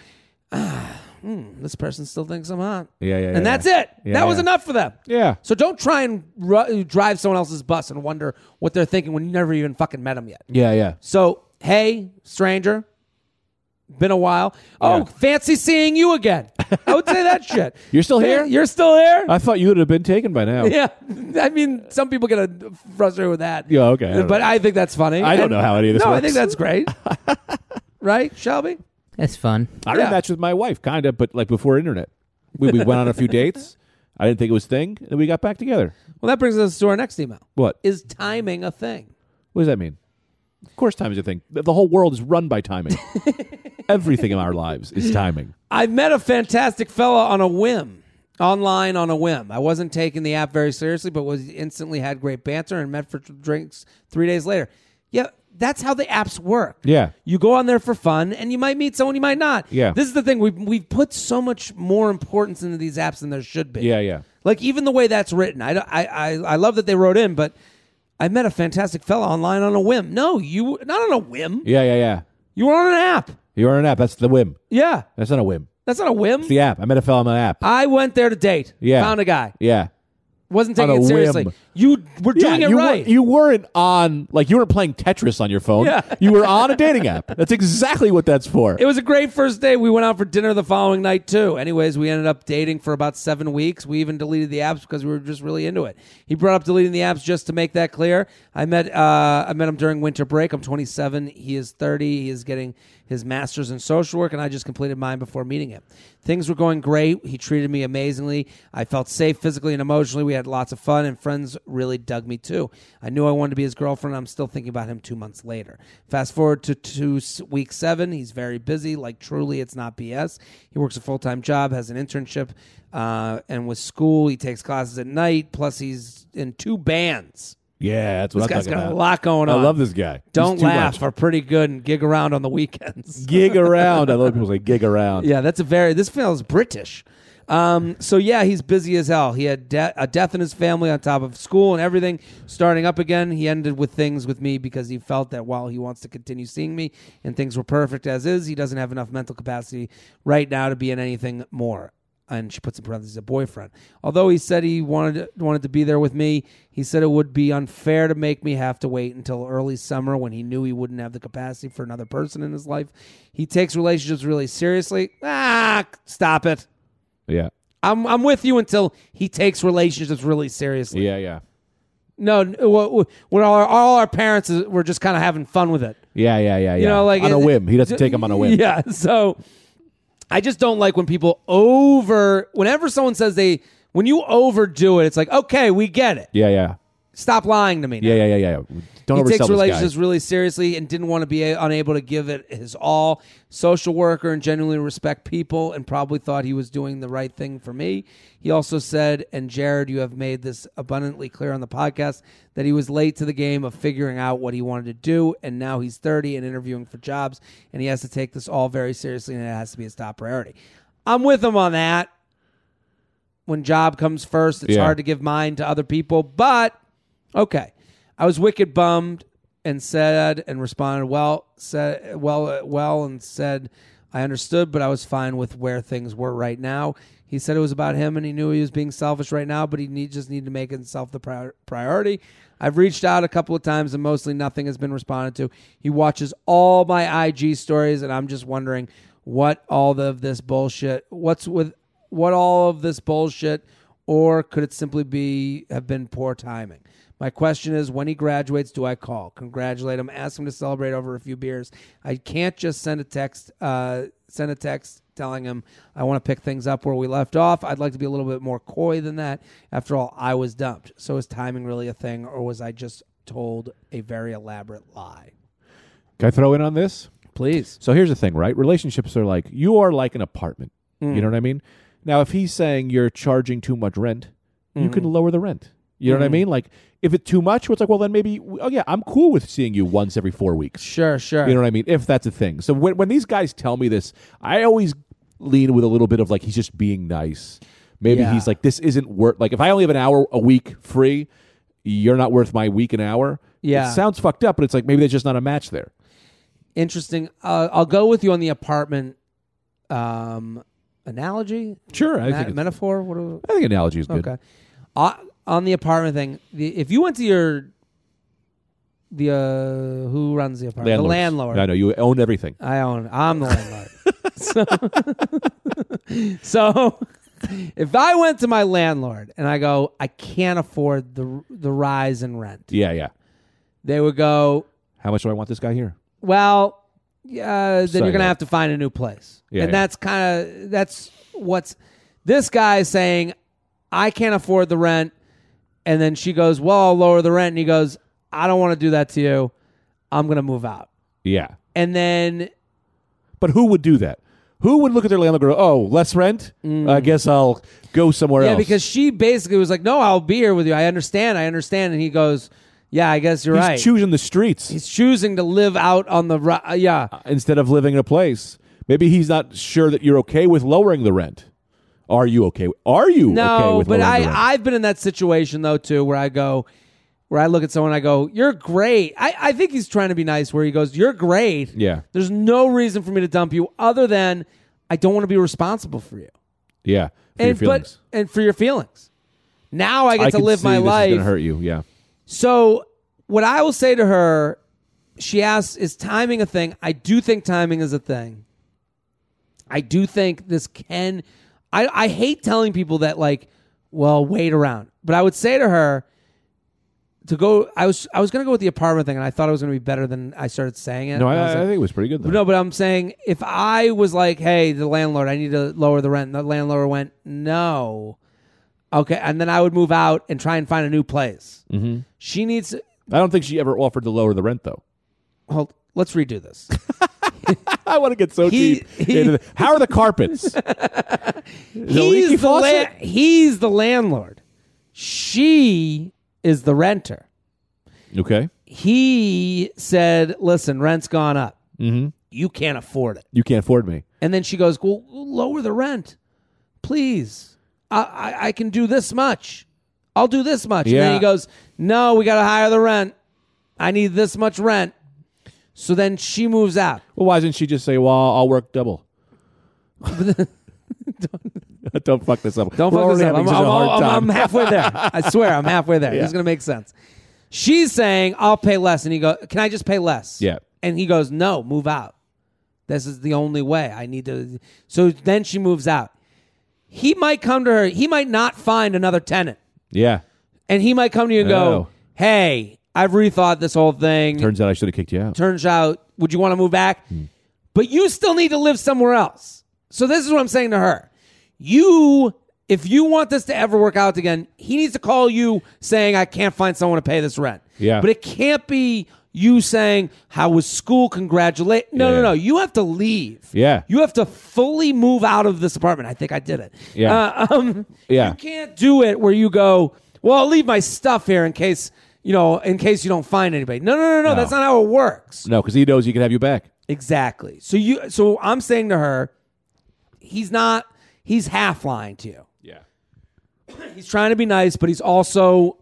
this person still thinks I'm hot. Yeah. And that's it. Yeah, that was yeah. enough for them. Yeah. So don't try and drive someone else's bus and wonder what they're thinking when you never even fucking met them yet. Yeah. So, hey, stranger, been a while. Oh, Yeah. fancy seeing you again. I would say that shit. You're still here? You're still here? I thought you would have been taken by now. Yeah. I mean, some people get frustrated with that. Yeah, okay. But I think that's funny. I don't know how any of this No, I works. think that's great. Right, Shelby? That's fun. I Yeah. rematched with my wife, kind of, but like before internet. We went on a few dates. I didn't think it was a thing, and we got back together. Well, that brings us to our next email. What? Is timing a thing? What does that mean? Of course time is a thing. The whole world is run by timing. Everything in our lives is timing. I met a fantastic fella on a whim, online on a whim. I wasn't taking the app very seriously, but was instantly had great banter and met for drinks 3 days later. Yeah, that's how the apps work. Yeah. You go on there for fun, and you might meet someone, you might not. Yeah. This is the thing. We've put so much more importance into these apps than there should be. Yeah. Like, even the way that's written. I love that they wrote in, but I met a fantastic fella online on a whim. No, not on a whim. Yeah. You were on an app. You're on an app. That's the whim. Yeah. That's not a whim. That's not a whim. It's the app. I met a fella on the app. I went there to date. Yeah. Found a guy. Yeah. Wasn't On taking a it seriously. whim. You were doing it you right. You weren't on, like, you weren't playing Tetris on your phone. Yeah. You were on a dating app. That's exactly what that's for. It was a great first day. We went out for dinner the following night, too. Anyways, we ended up dating for about 7 weeks. We even deleted the apps because we were just really into it. He brought up deleting the apps just to make that clear. I met him during winter break. I'm 27. He is 30. He is getting his master's in social work, and I just completed mine before meeting him. Things were going great. He treated me amazingly. I felt safe physically and emotionally. We had lots of fun, and friends really dug me too. I knew I wanted to be his girlfriend. I'm still thinking about him 2 months later. Fast forward to week 7. He's very busy. Like, truly, it's not BS. He works a full-time job, has an internship, and with school, he takes classes at night. Plus, he's in 2 bands. Yeah, that's what This I'm guy's talking got about. a lot going I on. love this guy. Don't He's too laugh. much. Are pretty good and gig around on the weekends. Gig around. I love people say gig around. Yeah, this feels British. So yeah, he's busy as hell. He had a death in his family on top of school and everything starting up again. He ended with things with me because he felt that while he wants to continue seeing me and things were perfect as is, he doesn't have enough mental capacity right now to be in anything more. And she puts in parentheses a boyfriend. Although he said he wanted to be there with me, he said it would be unfair to make me have to wait until early summer when he knew he wouldn't have the capacity for another person in his life. He takes relationships really seriously. Stop it. Yeah. I'm with you until he takes relationships really seriously. Yeah. No, when all our parents were just kind of having fun with it. Yeah. You know, like on a whim. He doesn't take them on a whim. Yeah, so I just don't like when people whenever someone says when you overdo it, it's like, okay, we get it. Yeah. Stop lying to me now. Yeah. Don't He oversell takes this relationships guy. really seriously and didn't want to be unable to give it his all. Social worker and genuinely respect people and probably thought he was doing the right thing for me. He also said, and Jared, you have made this abundantly clear on the podcast, that he was late to the game of figuring out what he wanted to do, and now he's 30 and interviewing for jobs, and he has to take this all very seriously, and it has to be his top priority. I'm with him on that. When job comes first, it's hard to give mine to other people, but okay. I was wicked bummed and said and responded well and said I understood, but I was fine with where things were right now. He said it was about him and he knew he was being selfish right now, but he just needed to make himself the priority. I've reached out a couple of times and mostly nothing has been responded to. He watches all my IG stories and I'm just wondering what all of this bullshit, or could it simply have been poor timing? My question is, when he graduates, do I call, congratulate him, ask him to celebrate over a few beers? I can't just send a text telling him I want to pick things up where we left off. I'd like to be a little bit more coy than that. After all, I was dumped. So is timing really a thing, or was I just told a very elaborate lie? Can I throw in on this? Please. So here's the thing, right? Relationships are like, you are like an apartment. You know what I mean? Now, if he's saying you're charging too much rent, you can lower the rent. You know what I mean? Like, if it's too much, it's like, well, then maybe, I'm cool with seeing you once every 4 weeks. Sure. You know what I mean? If that's a thing. So when these guys tell me this, I always lean with a little bit of like, he's just being nice. Maybe he's like, this isn't worth, like, if I only have an hour a week free, you're not worth my week an hour. Yeah. It sounds fucked up, but it's like, maybe there's just not a match there. Interesting. I'll go with you on the apartment analogy. Sure. I think metaphor. I think analogy is good. Okay. On the apartment thing, if you went to who runs the apartment? Landlords. The landlord. I know you own everything. I'm the landlord. So if I went to my landlord and I go, I can't afford the rise in rent. Yeah. They would go, How much do I want this guy here? well, then So, you're going to yeah. have to find a new place. Yeah, and yeah. that's what's this guy is saying, I can't afford the rent. And then she goes, well, I'll lower the rent. And he goes, I don't want to do that to you. I'm going to move out. Yeah. And then, But who would do that? Who would look at their landlord and go, oh, less rent? I guess I'll go somewhere else. yeah, because she basically was like, no, I'll be here with you. I understand. And he goes, yeah, I guess you're right. He's choosing the streets He's choosing to live out on the, yeah. instead of living in a place. Maybe he's not sure that you're okay with lowering the rent. Are you okay? Are you okay No, with but lowering the rent? I've been in that situation though too, where I go, where I look at someone, I go, "You're great." I think he's trying to be nice. Where he goes, "You're great." Yeah. There's no reason for me to dump you other than I don't want to be responsible for you. Yeah. For your feelings. And for your feelings. Now I get to can live see my this life. is gonna hurt you. Yeah. So what I will say to her, she asks, "Is timing a thing?" I do think timing is a thing. I do think this can. I hate telling people that, like, well, wait around. But I would say to her to go. I was going to go with the apartment thing, and I thought it was going to be better than I started saying it. No, I I think it was pretty good, though. No, but I'm saying if I was like, "Hey, the landlord, I need to lower the rent," and the landlord went, "No." Okay, and then I would move out and try and find a new place. Mm-hmm. She needs. I don't think she ever offered to lower the rent, though. Hold. Let's redo this. I want to get so deep. How are the carpets? He's the landlord. She is the renter. Okay. He said, "Listen, rent's gone up. Mm-hmm. You can't afford it." You can't afford me. And then she goes, "Well, lower the rent, please. I can do this much. I'll do this much." Yeah. And then he goes, "No, we got to higher the rent. I need this much rent." So then she moves out. Well, why doesn't she just say, "Well, I'll work double"? Don't fuck this up. Don't We're fuck this already up. having such a hard I'm time. halfway there. I swear, I'm halfway there. Yeah. It's going to make sense. She's saying, "I'll pay less." And he goes, "Can I just pay less?" Yeah. And he goes, "No, move out. This is the only way. I need to." So then she moves out. He might come to her. He might not find another tenant. Yeah. And he might come to you and go, Oh. "Hey, I've rethought this whole thing. Turns out I should have kicked you out. Turns out, would you want to move back?" But you still need to live somewhere else. So this is what I'm saying to her. If you want this to ever work out again, he needs to call you saying, "I can't find someone to pay this rent." Yeah. But it can't be you saying, "How was school? Congratulate." No. You have to leave. Yeah. You have to fully move out of this apartment. I think I did it. Yeah. Yeah. You can't do it where you go, "Well, I'll leave my stuff here in case you don't find anybody." No. That's not how it works. No, because he knows he can have you back. Exactly. So I'm saying to her, he's half lying to you. Yeah. He's trying to be nice, but he's also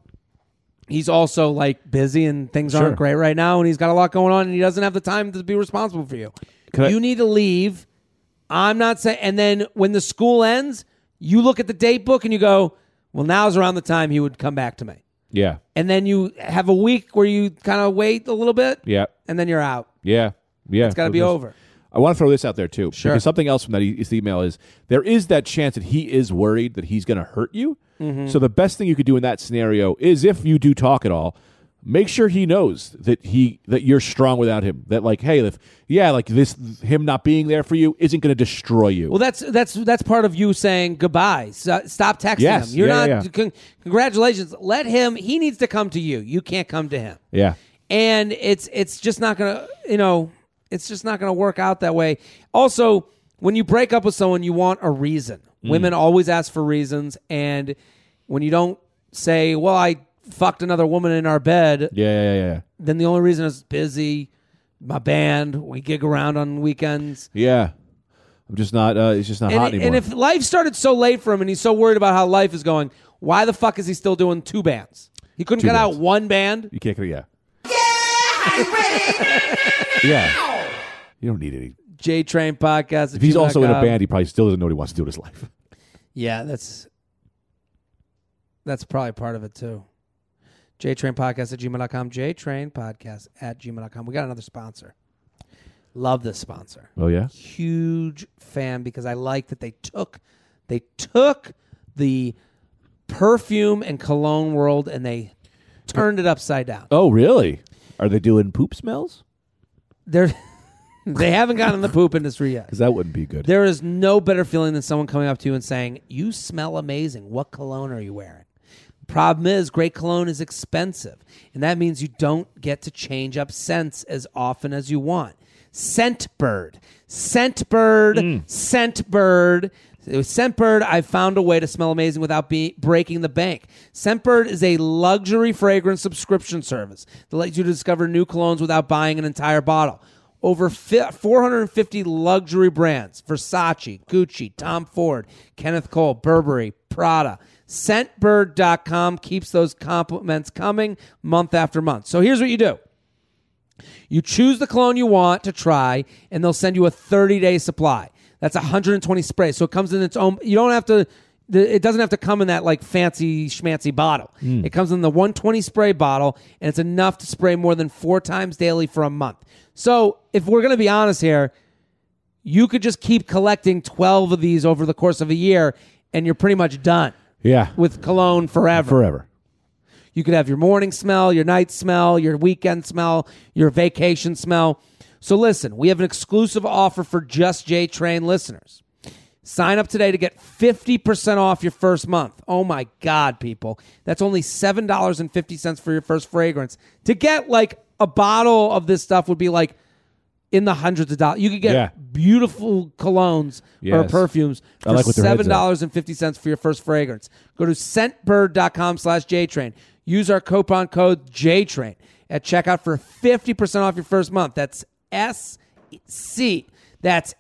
like busy and things Sure. aren't great right now, and he's got a lot going on, and he doesn't have the time to be responsible for you. You need to leave. I'm not saying. And then when the school ends, you look at the date book and you go, "Well, now's around the time he would come back to me." Yeah. And then you have a week where you kind of wait a little bit. Yeah. And then you're out. Yeah. Yeah. It's got to be over. I want to throw this out there, too. Sure. Because something else from that email is there is that chance that he is worried that he's going to hurt you. Mm-hmm. So the best thing you could do in that scenario is, if you do talk at all, make sure he knows that you're strong without him. That, like, hey, him not being there for you isn't going to destroy you. Well, that's part of you saying goodbye. Stop texting Yes. him. You're Yeah, not. yeah. Congratulations. Let him. He needs to come to you. You can't come to him. Yeah. And it's just not gonna. It's just not gonna work out that way. Also, when you break up with someone, you want a reason. Women always ask for reasons, and when you don't say, "Well, I fucked another woman in our bed," Yeah. then the only reason is busy. My band, we gig around on weekends. Yeah. I'm just not, it's just not hot anymore. And if life started so late for him and he's so worried about how life is going, why the fuck is he still doing 2 bands? He couldn't cut out 1 band? You can't, yeah. Yeah. You don't need any. JTrain Podcast. If he's also in a band, he probably still doesn't know what he wants to do with his life. Yeah, that's probably part of it too. JTrain Podcast at gmail.com. JTrain Podcast at gmail.com. We got another sponsor. Love this sponsor. Oh, yeah? Huge fan because I like that they took the perfume and cologne world and they turned it upside down. Oh, really? Are they doing poop smells? They haven't gotten in the poop industry yet. Because that wouldn't be good. There is no better feeling than someone coming up to you and saying, "You smell amazing. What cologne are you wearing?" Problem is, great cologne is expensive, and that means you don't get to change up scents as often as you want. Scentbird. With Scentbird, I found a way to smell amazing without breaking the bank. Scentbird is a luxury fragrance subscription service that lets you discover new colognes without buying an entire bottle. Over 450 luxury brands: Versace, Gucci, Tom Ford, Kenneth Cole, Burberry, Prada. Scentbird.com keeps those compliments coming month after month. So here's what you do. You choose the cologne you want to try, and they'll send you a 30-day supply. That's 120 sprays. So it comes in its own. You don't have to. It doesn't have to come in that like fancy schmancy bottle. It comes in the 120 spray bottle, and it's enough to spray more than 4 times daily for a month. So if we're going to be honest here, you could just keep collecting 12 of these over the course of a year, and you're pretty much done. Yeah. With cologne forever. Forever. You could have your morning smell, your night smell, your weekend smell, your vacation smell. So listen, we have an exclusive offer for Just J-Train listeners. Sign up today to get 50% off your first month. Oh my God, people. That's only $7.50 for your first fragrance. To get like a bottle of this stuff would be like in the hundreds of dollars. You could get beautiful colognes or perfumes for $7.50 for your first fragrance. Go to scentbird.com/JTrain. Use our coupon code JTrain at checkout for 50% off your first month. That's SC. That's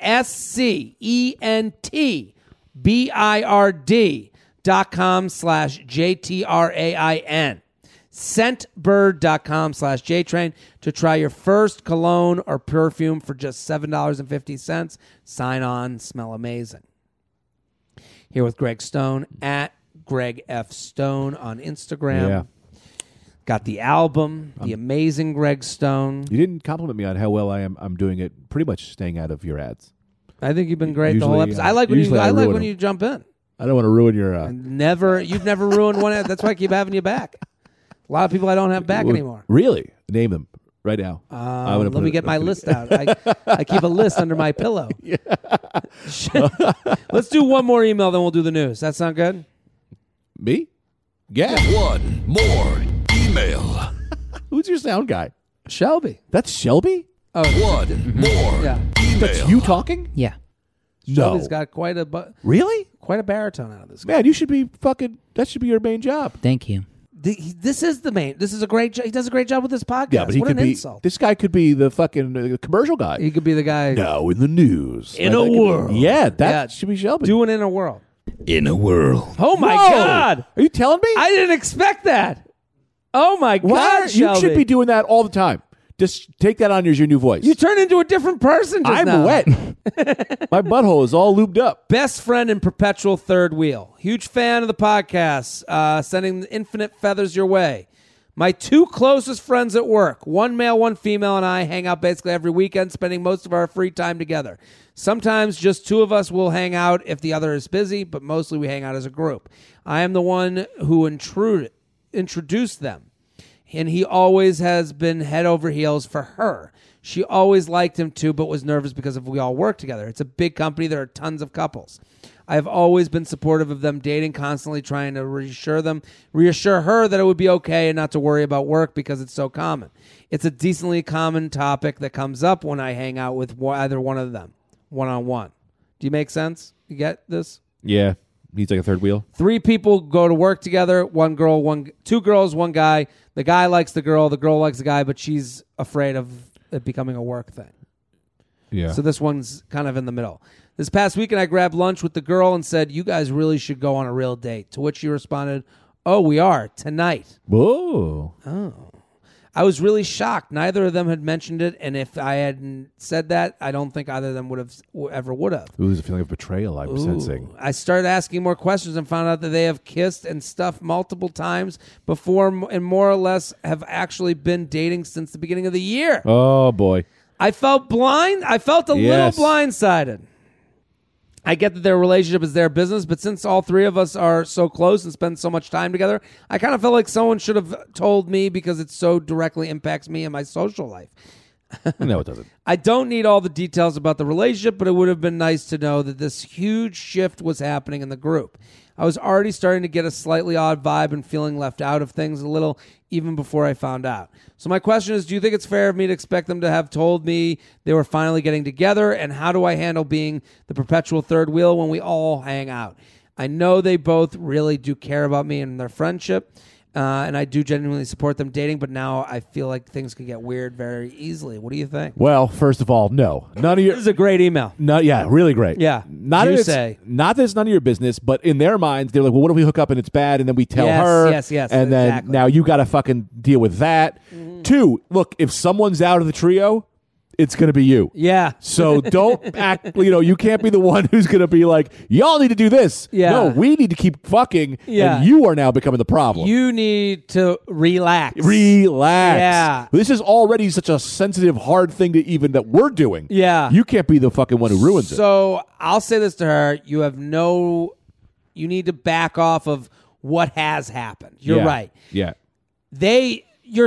SCENTBIRD.com/JTRAIN. Scentbird.com/JTrain to try your first cologne or perfume for just $7.50. Sign on, smell amazing. Here with Greg Stone at Greg F. Stone on Instagram. Yeah. Got the album, The Amazing Greg Stone. You didn't compliment me on how well I am. I'm doing it. Pretty much staying out of your ads. I think you've been great the Usually, whole episode. I like when usually you jump in. I don't want to ruin your. You've never ruined one ad. That's why I keep having you back. A lot of people I don't have back anymore. Really? Name them right now. Let me get my list out. I keep a list under my pillow. Let's do one more email, then we'll do the news. That sound good? Me? Yeah. One more email. Who's your sound guy? Shelby. That's Shelby? Oh, One more yeah. email. That's you talking? Yeah. Shelby's No. got quite a Really? baritone out of this guy. Man, you should be fucking. That should be your main job. Thank you. This is the main. This is a great job. He does a great job with this podcast. Yeah, but he what could an be. insult. This guy could be the fucking commercial guy. He could be the guy Now in the news. In a That could be- world. Yeah, that Yeah. should be Shelby. doing in a world. In a world. Oh my Whoa! God! Are you telling me? I didn't expect that. Oh my God, You Shelby. should be doing that all the time. Just take that on as your new voice. You turned into a different person just I'm now. wet. My butthole is all lubed up. Best friend and perpetual third wheel. Huge fan of the podcast. Sending infinite feathers your way. My 2 closest friends at work, one male, one female, and I hang out basically every weekend, spending most of our free time together. Sometimes just 2 of us will hang out if the other is busy, but mostly we hang out as a group. I am the one who introduced them, and he always has been head over heels for her. She always liked him too, but was nervous because we all work together. It's a big company. There are tons of couples. I have always been supportive of them dating, constantly trying to reassure her that it would be okay and not to worry about work because it's so common. It's a decently common topic that comes up when I hang out with either one of them, one-on-one. Do you make sense? You get this? Yeah. He's like a third wheel. 3 people go to work together, 2 girls, 1 guy. The guy likes the girl likes the guy, but she's afraid of it becoming a work thing. Yeah. So this one's kind of in the middle. This past weekend, I grabbed lunch with the girl and said, "You guys really should go on a real date." To which she responded, "Oh, we are, tonight." Whoa. I was really shocked. Neither of them had mentioned it, and if I hadn't said that, I don't think either of them would have. Ooh, there's a feeling of betrayal I'm sensing. I started asking more questions and found out that they have kissed and stuff multiple times before and more or less have actually been dating since the beginning of the year. Oh, boy. I felt blind. I felt a little blindsided. I get that their relationship is their business, but since all 3 of us are so close and spend so much time together, I kind of felt like someone should have told me because it so directly impacts me and my social life. No, it doesn't. I don't need all the details about the relationship, but it would have been nice to know that this huge shift was happening in the group. I was already starting to get a slightly odd vibe and feeling left out of things a little even before I found out. So my question is, do you think it's fair of me to expect them to have told me they were finally getting together? And how do I handle being the perpetual third wheel when we all hang out? I know they both really do care about me and their friendship. And I do genuinely support them dating, but now I feel like things could get weird very easily. What do you think? Well, first of all, no. None of your... This is a great email. No, yeah, really great. Yeah. Not You that it's, say. not that it's none of your business, but in their minds, they're like, well, what if we hook up and it's bad, and then we tell Yes, her, yes, and then exactly. now you got to fucking deal with that. 2, look, if someone's out of the trio, it's going to be you. Yeah. So don't act, you can't be the one who's going to be like, y'all need to do this. Yeah. No, we need to keep fucking, Yeah. and you are now becoming the problem. You need to relax. Relax. Yeah. This is already such a sensitive, hard thing that we're doing. Yeah. You can't be the fucking one who ruins it. So I'll say this to her: you need to back off of what has happened. You're Yeah. right. Yeah. You're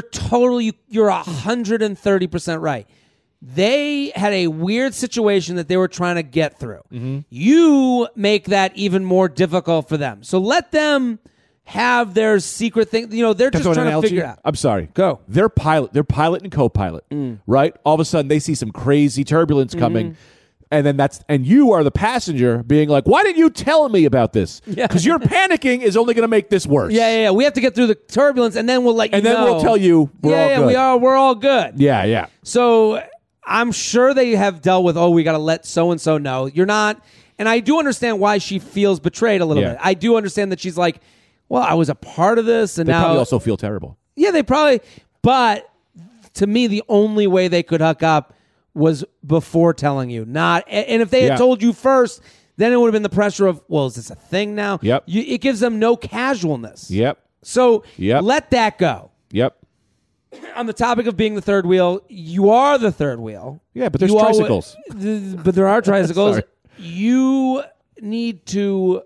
130% right. They had a weird situation that they were trying to get through. Mm-hmm. You make that even more difficult for them. So let them have their secret thing. They're just Throw an trying to analogy? figure it out. I'm sorry. Go. They're pilot and co-pilot, right? All of a sudden they see some crazy turbulence coming. And then you are the passenger being like, why didn't you tell me about this? Yeah. Because your panicking is only going to make this worse. Yeah. We have to get through the turbulence, and then we'll let you And then know. we'll tell you we're all good. we're all good. Yeah, yeah. So I'm sure they have dealt with, we got to let so-and-so know. You're not, and I do understand why she feels betrayed a little Yeah. bit. I do understand that she's like, well, I was a part of this, and They now... probably also feel terrible. Yeah, they probably... But to me, the only way they could hook up was before telling you. And if they had Yeah. told you first, then it would have been the pressure of, well, is this a thing now? Yep. It gives them no casualness. Yep. So Yep. let that go. Yep. On the topic of being the third wheel, you are the third wheel. Yeah, but there's You tricycles. But there are tricycles. Sorry. You need to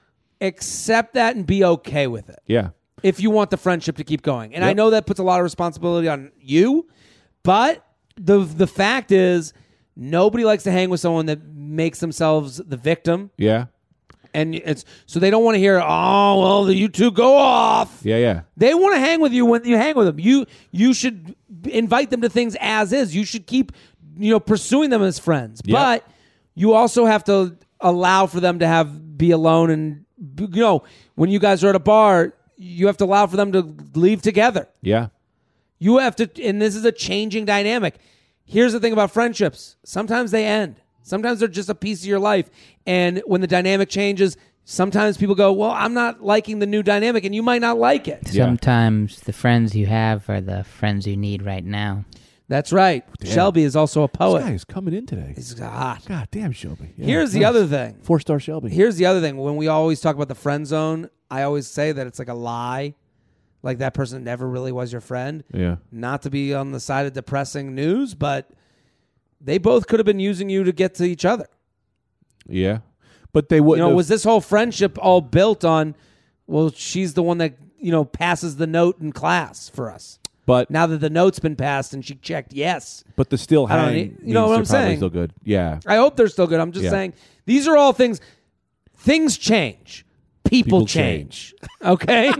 accept that and be okay with it Yeah. if you want the friendship to keep going. And I Yep. know that puts a lot of responsibility on you, but the fact is nobody likes to hang with someone that makes themselves the victim. Yeah. And it's so they don't want to hear, oh, well, you two go off. Yeah, yeah. They want to hang with you when you hang with them. You should invite them to things as is. You should keep pursuing them as friends. Yep. But you also have to allow for them to be alone. And when you guys are at a bar, you have to allow for them to leave together. Yeah. You have to, and this is a changing dynamic. Here's the thing about friendships: sometimes they end. Sometimes they're just a piece of your life. And when the dynamic changes, sometimes people go, well, I'm not liking the new dynamic, and you might not like it. Yeah. Sometimes the friends you have are the friends you need right now. That's right. Damn. Shelby is also a This poet. guy is coming in today. He's hot. God damn, Shelby. Yeah, Here's the nice. other thing. 4-star Shelby. Here's the other thing. When we always talk about the friend zone, I always say that it's like a lie. Like that person never really was your friend. Yeah. Not to be on the side of depressing news, but they both could have been using you to get to each other. Yeah. But they wouldn't have- Was this whole friendship all built on, well, she's the one that, passes the note in class for us. But Now that the note's been passed and she checked yes. but the still I don't hang. need- you know means what I'm they're probably saying? Still good. Yeah. I hope they're still good. I'm just Yeah. saying these are all things. Things change. People change. Okay?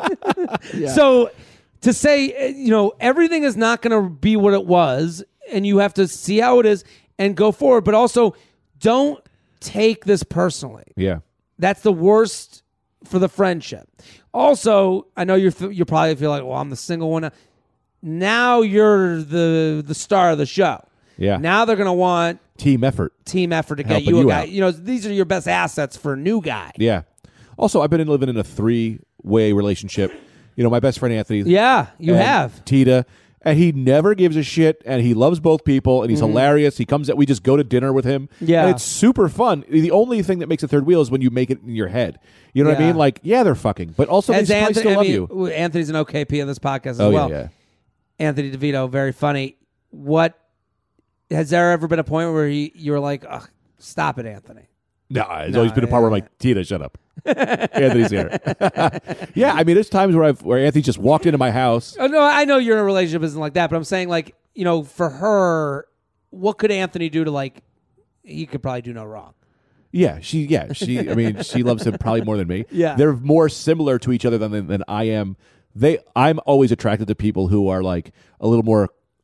So to say, everything is not going to be what it was, and you have to see how it is and go forward, but also don't take this personally. Yeah. That's the worst for the friendship. Also, I know you probably feel like, well, I'm the single one. Now you're the star of the show. Yeah. Now they're going to want Team effort. team effort to get Helping you a you guy. out. These are your best assets for a new guy. Yeah. Also, I've been living in a 3-way relationship. My best friend Anthony. Yeah, you and have. Tita, and he never gives a shit, and he loves both people, and he's hilarious. He comes we just go to dinner with him. Yeah. And it's super fun. The only thing that makes a third wheel is when you make it in your head. You know what I Yeah. mean? Like, yeah, they're fucking, but also Has they probably still love you. Anthony's an OKP in this podcast as Oh, well. yeah. Anthony DeVito, very funny. What has there ever been a point where you were like, ugh, stop it, Anthony? No, it's always been a part where I'm like, Tita, shut up. Anthony's here. Yeah, I mean, there's times where Anthony just walked into my house. Oh, no, I know you're in a relationship isn't like that, but I'm saying for her, what could Anthony do to he could probably do no wrong. Yeah, she. I mean, she loves him probably more than me. Yeah. They're more similar to each other than I am. I'm always attracted to people who are like a little more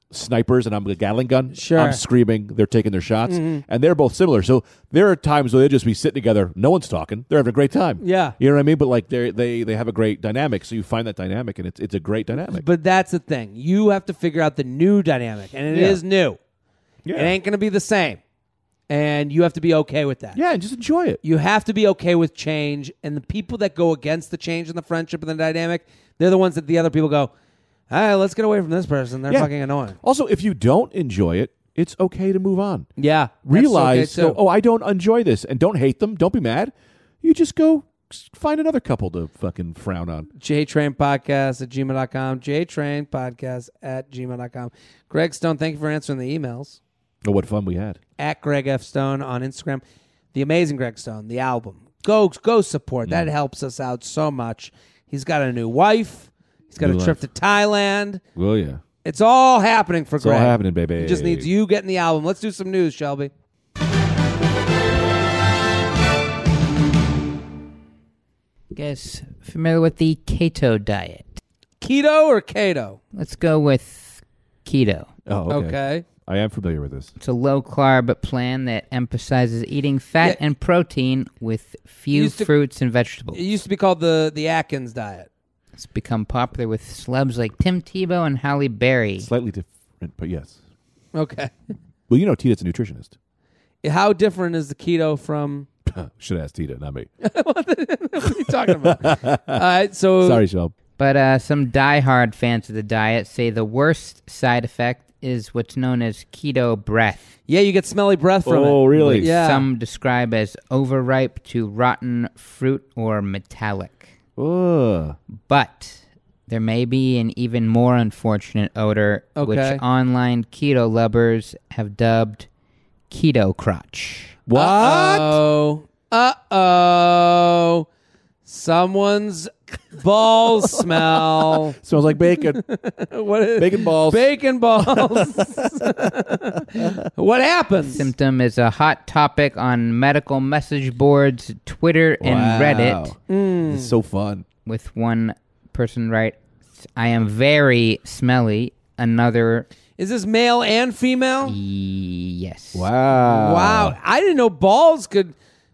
snipers and I'm a Gatling gun. Sure. I'm screaming. They're taking their shots, and they're both similar. So there are times where they just be sitting together. No one's talking. They're having a great time. Yeah. You know what I mean? But like they have a great dynamic. So you find that dynamic, and it's a great dynamic. But that's the thing. You have to figure out the new dynamic, and it is new. Yeah. It ain't going to be the same. And you have to be okay with that. Yeah, and just enjoy it. You have to be okay with change. And the people that go against the change in the friendship and the dynamic, they're the ones that the other people go, all right, let's get away from this person. They're fucking annoying. Also, if you don't enjoy it, it's okay to move on. Yeah. Realize, that's okay too. I don't enjoy this, and don't hate them. Don't be mad. You just go find another couple to fucking frown on. jtrainpodcast@gmail.com. jtrainpodcast@gmail.com. Greg Stone, thank you for answering the emails. Oh, what fun we had. At Greg F. Stone on Instagram. The Amazing Greg Stone, the album. Go support. That helps us out so much. He's got a new wife. He's got New a trip life. to Thailand. Well, yeah. It's all happening for It's Greg. all happening, baby. He just needs you getting the album. Let's do some news, Shelby. You guys familiar with the keto diet? Keto or Kato? Let's go with keto. Oh, Okay. I am familiar with this. It's a low-carb plan that emphasizes eating fat Yeah. and protein with few Used to- fruits and vegetables. It used to be called the Atkins diet. It's become popular with celebs like Tim Tebow and Halle Berry. Slightly different, but yes. Okay. Well, you know Tita's a nutritionist. How different is the keto from... Should ask Tita, not me. What are you talking about? All right, so... Sorry, Shelb. But some diehard fans of the diet say the worst side effect is what's known as keto breath. Yeah, you get smelly breath from it. Oh, really? Which Yeah. some describe as overripe to rotten fruit or metallic. Ugh. But there may be an even more unfortunate odor, which Okay. online keto lovers have dubbed keto crotch. What? Uh-oh. Someone's balls smell. Smells like bacon. What is Bacon balls. Bacon balls. What happens? Symptom is a hot topic on medical message boards, Twitter, and Reddit. It's so fun. With one person write, "I am very smelly." Another, Is this male and female? yes. Wow. Wow. I didn't know balls could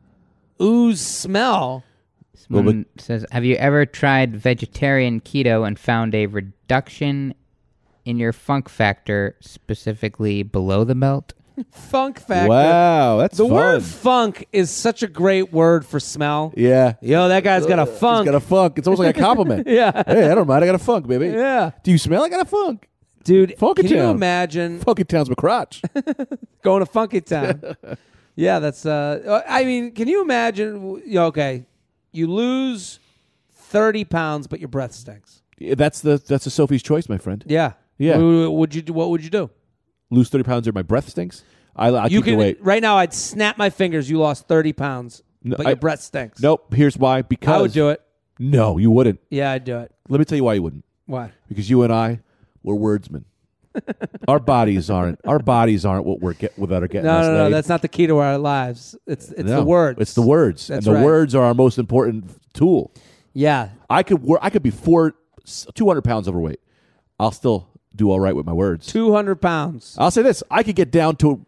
ooze smell. Someone says, "Have you ever tried vegetarian keto and found a reduction in your funk factor, specifically below the belt?" Funk factor. Wow, that's The fun. word funk is such a great word for smell. Yeah. Yo, that guy's got a funk. He's got a funk. It's almost like a compliment. Yeah. Hey, I don't mind. I got a funk, baby. Yeah. Do you smell? I got a funk. Dude, Funky can you Town. imagine Funky Town's my crotch. going to Funky Town? Yeah, that's, I mean, can you imagine, okay, you lose 30 pounds, but your breath stinks. Yeah, that's a Sophie's choice, my friend. Yeah. Yeah. What would you do? Lose 30 pounds or my breath stinks? I You keep the weight. right now, I'd snap my fingers. You lost 30 pounds, No, but your breath stinks. Nope. Here's why. Because I would do it. No, you wouldn't. Yeah, I'd do it. Let me tell you why you wouldn't. Why? Because you and I, we're wordsmen. Our bodies aren't what we're without our getting No, us no, no. laid. That's not the key to our lives. It's No, the words. It's the words, That's and the right. words are our most important tool. Yeah. I could be 200 pounds overweight. I'll still do all right with my words. 200 pounds. I'll say this: I could get down to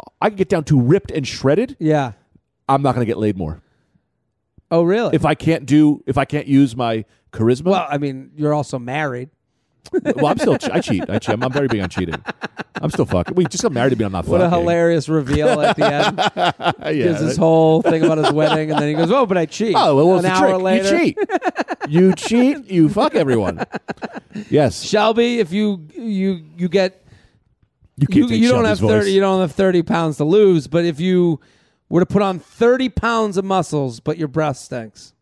ripped and shredded. Yeah. I'm not going to get laid more Oh, really? if I can't use my charisma. Well, I mean, you're also married. Well, I cheat. I'm very big on cheating. I'm still fucking. We just got married to me. I'm not What fucking. a hilarious reveal at the end. Yeah, Gives this whole thing about his wedding, and then he goes, "Oh, but I cheat." Oh, well, what's An the hour trick? later, You cheat. You cheat. You fuck everyone. Yes. Shelby, if you get You can't take you don't Shelby's have voice. 30 you don't have 30 pounds to lose, but if you were to put on 30 pounds of muscles, but your breath stinks,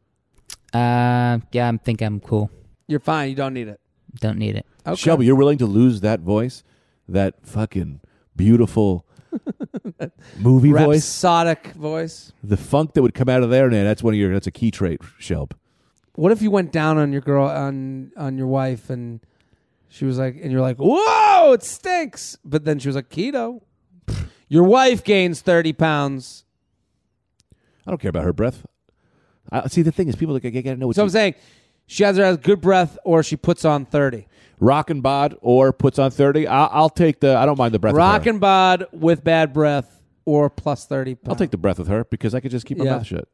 Yeah, I think I'm cool. you're fine. You don't need it. Don't need it. Okay. Shelby, you're willing to lose that voice, that fucking beautiful movie voice, Rhapsodic voice. the funk that would come out of there. Man, that's a key trait, Shelb. What if you went down on your girl on your wife and she was like, and you're like, "Whoa, it stinks," but then she was like, "Keto." Your wife gains 30 pounds. I don't care about her breath. See, the thing is, people got to know what So I'm saying, She either has good breath or she puts on 30. Rock and bod or puts on 30. I'll take the. I don't mind the breath. Rock with her. and bod with bad breath or plus 30 pounds. I'll take the breath with her because I could just keep her Yeah. mouth shut.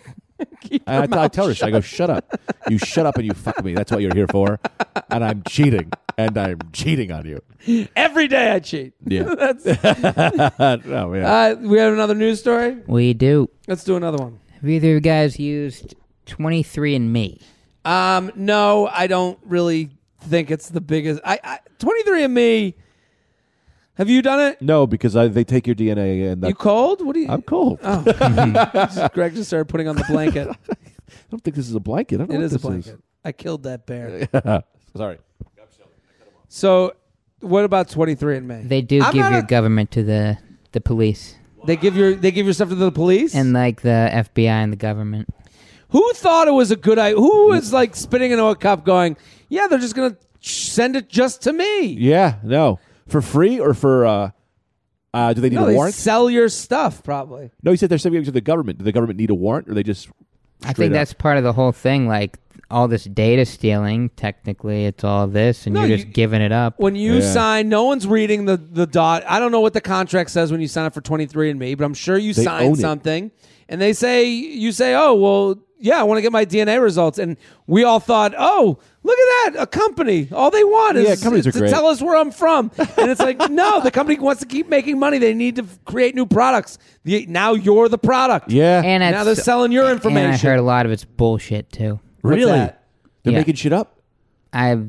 I tell her, I go, shut up. You shut up and you fuck me. That's what you're here for. And I'm cheating. And I'm cheating on you. Every day I cheat. Yeah. Oh, yeah. We have another news story. We do. Let's do another one. Have either of you guys used 23andMe? No, I don't really think it's the biggest. 23andMe. Have you done it? No, because they take your DNA and You cold? What do you? I'm cold. Oh. Greg just started putting on the blanket. I don't think this is a blanket. I don't know It what is a this blanket. I killed that bear. Sorry. So, what about 23andMe? They do I'm give not your a- government to the police They give your stuff to the police. and like the FBI and the government. Who thought it was a good idea? Who was like spitting into a cup, going, "Yeah, they're just gonna send it just to me." Yeah, no. For free or for, do they need No, a they warrant? sell your stuff probably. No, he said they're sending it to the government. Do the government need a warrant or they just I straight think up? that's part of the whole thing. Like all this data stealing, technically, it's all this, and No, you're just giving it up. When you Yeah. sign, no one's reading the dot. I don't know what the contract says when you sign up for 23andMe, but I'm sure you They sign own it. something, and you say, "Oh, well, yeah, I want to get my DNA results," and we all thought, "Oh, look at that, a company. All they want is companies are to great. tell us where I'm from," and it's like, no, the company wants to keep making money. They need to create new products. Now you're the product. Yeah. And Now they're selling your information. And I heard a lot of it's bullshit too. What's really? that? They're Yeah. making shit up? I've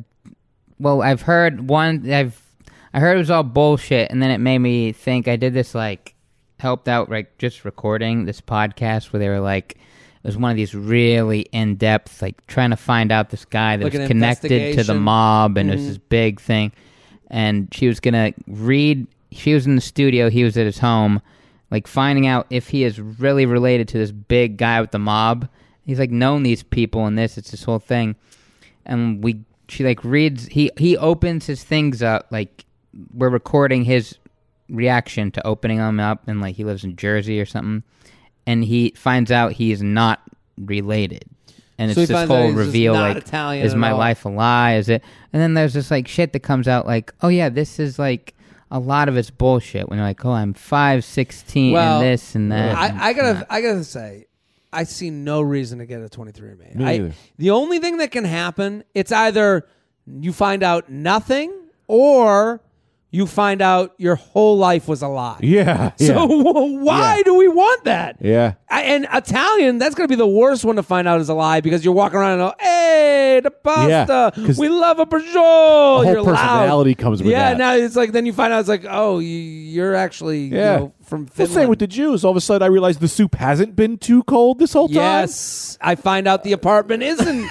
heard one. I heard it was all bullshit, and then it made me think. I did this helped out just recording this podcast where they were like, it was one of these really in depth trying to find out this guy that Like was an connected to the investigation? mob, and it was this big thing. And she was gonna read. She was in the studio. He was at his home, finding out if he is really related to this big guy with the mob. He's known these people and this. It's this whole thing. And she reads. He opens his things up. We're recording his reaction to opening them up, and he lives in Jersey or something. And he finds out he is not related. And So it's he this finds out whole he's just reveal, not Italian is at my all. life a lie? Is it? And then there's this shit that comes out oh yeah, this is a lot of it's bullshit. When you're oh, I'm 5'16" Well, and this and that. I gotta say, I see no reason to get a 23andMe. Me neither. The only thing that can happen, it's either you find out nothing or you find out your whole life was a lie. Yeah. So why do we want that? Yeah. And Italian, that's going to be the worst one to find out is a lie because you're walking around and go, "Hey, the pasta, 'cause we love a prosciutto." The whole You're loud. personality comes with Yeah, that. now it's then you find out it's oh, you're actually from Well, Finland. same with the Jews. All of a sudden, I realized the soup hasn't been too cold this whole time. Yes, I find out the apartment isn't.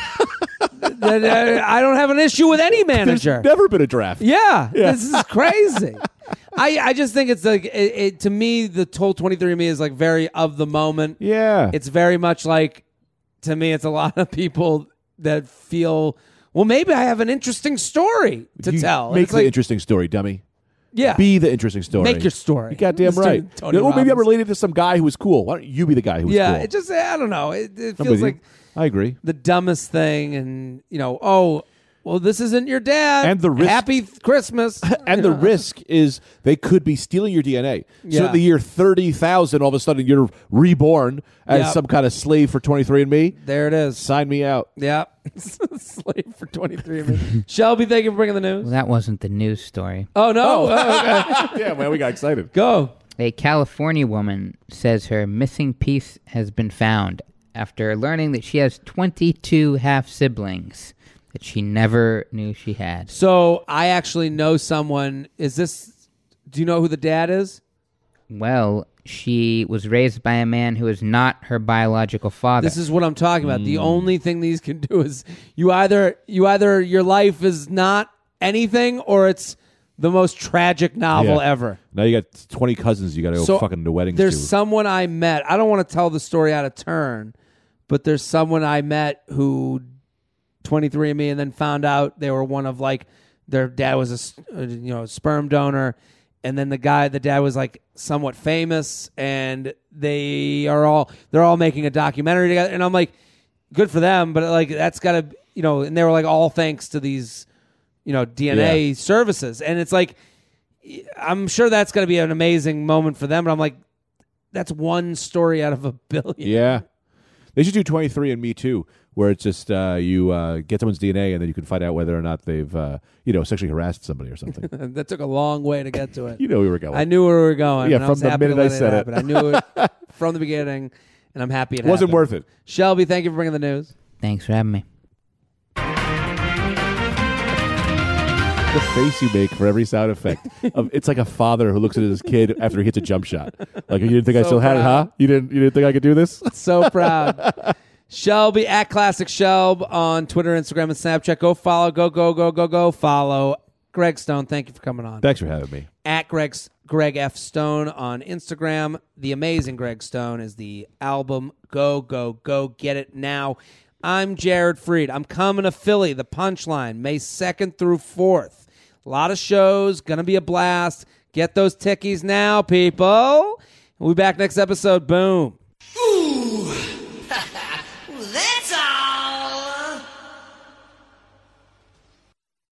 that I don't have an issue with any There's manager. never been a draft. Yeah, this is crazy. I just think it's to me the whole 23andMe is very of the moment. Yeah. It's very much to me it's a lot of people that feel well maybe I have an interesting story to You tell. And Make it's the interesting story, dummy. yeah. Be the interesting story. Make your story. You goddamn Mr. right. Tony Maybe I'm Robbins. related to some guy who was cool. Why don't you be the guy who was Yeah, cool? it just I don't know. It I'm feels with you. like I agree. the dumbest thing, and oh, well, this isn't your dad. And the risk- Happy Christmas. And the risk is they could be stealing your DNA. So Yeah. at the year 30,000, all of a sudden you're reborn as Yep. some kind of slave for 23andMe. There it is. Sign me out. Yeah, slave for 23andMe. Shelby, thank you for bringing the news. Well, that wasn't the news story. Oh no, Oh, okay. Yeah, man, we got excited. Go. A California woman says her missing piece has been found after learning that she has 22 half-siblings that she never knew she had. So I actually know someone. Do you know who the dad is? Well, she was raised by a man who is not her biological father. This is what I'm talking about. The only thing these can do is you either your life is not anything or it's the most tragic novel Yeah. ever. Now you got 20 cousins you got to go So fucking to weddings there's to. someone I met. I don't want to tell the story out of turn, but there's someone I met who 23andMe and then found out they were one of their dad was a sperm donor, and then the dad was somewhat famous, and they're all making a documentary together, and I'm like, good for them, but that's gotta and they were like, all thanks to these, DNA services. And it's like, I'm sure that's going to be an amazing moment for them. But I'm like, that's one story out of a billion. Yeah. They should do 23andMe too, where it's just you get someone's DNA and then you can find out whether or not they've sexually harassed somebody or something. That took a long way to get to it. You know we were going. I knew where we were going. Yeah, and I from was the happy minute to I let it said it. happen. I knew it from the beginning, and I'm happy it wasn't happened. worth it. Shelby, thank you for bringing the news. Thanks for having me. The face you make for every sound effect. It's like a father who looks at his kid after he hits a jump shot. Like, you didn't think I So still had it, huh? proud. You didn't think I could do this? So proud. Shelby at Classic Shelb on Twitter, Instagram, and Snapchat. Go follow. Go follow. Greg Stone, thank you for coming on. Thanks for having me. At Greg F. Stone on Instagram. The Amazing Greg Stone is the album. Go get it now. I'm Jared Freed. I'm coming to Philly, the Punchline, May 2nd through 4th. A lot of shows, gonna be a blast. Get those tickies now, people. We'll be back next episode. Boom.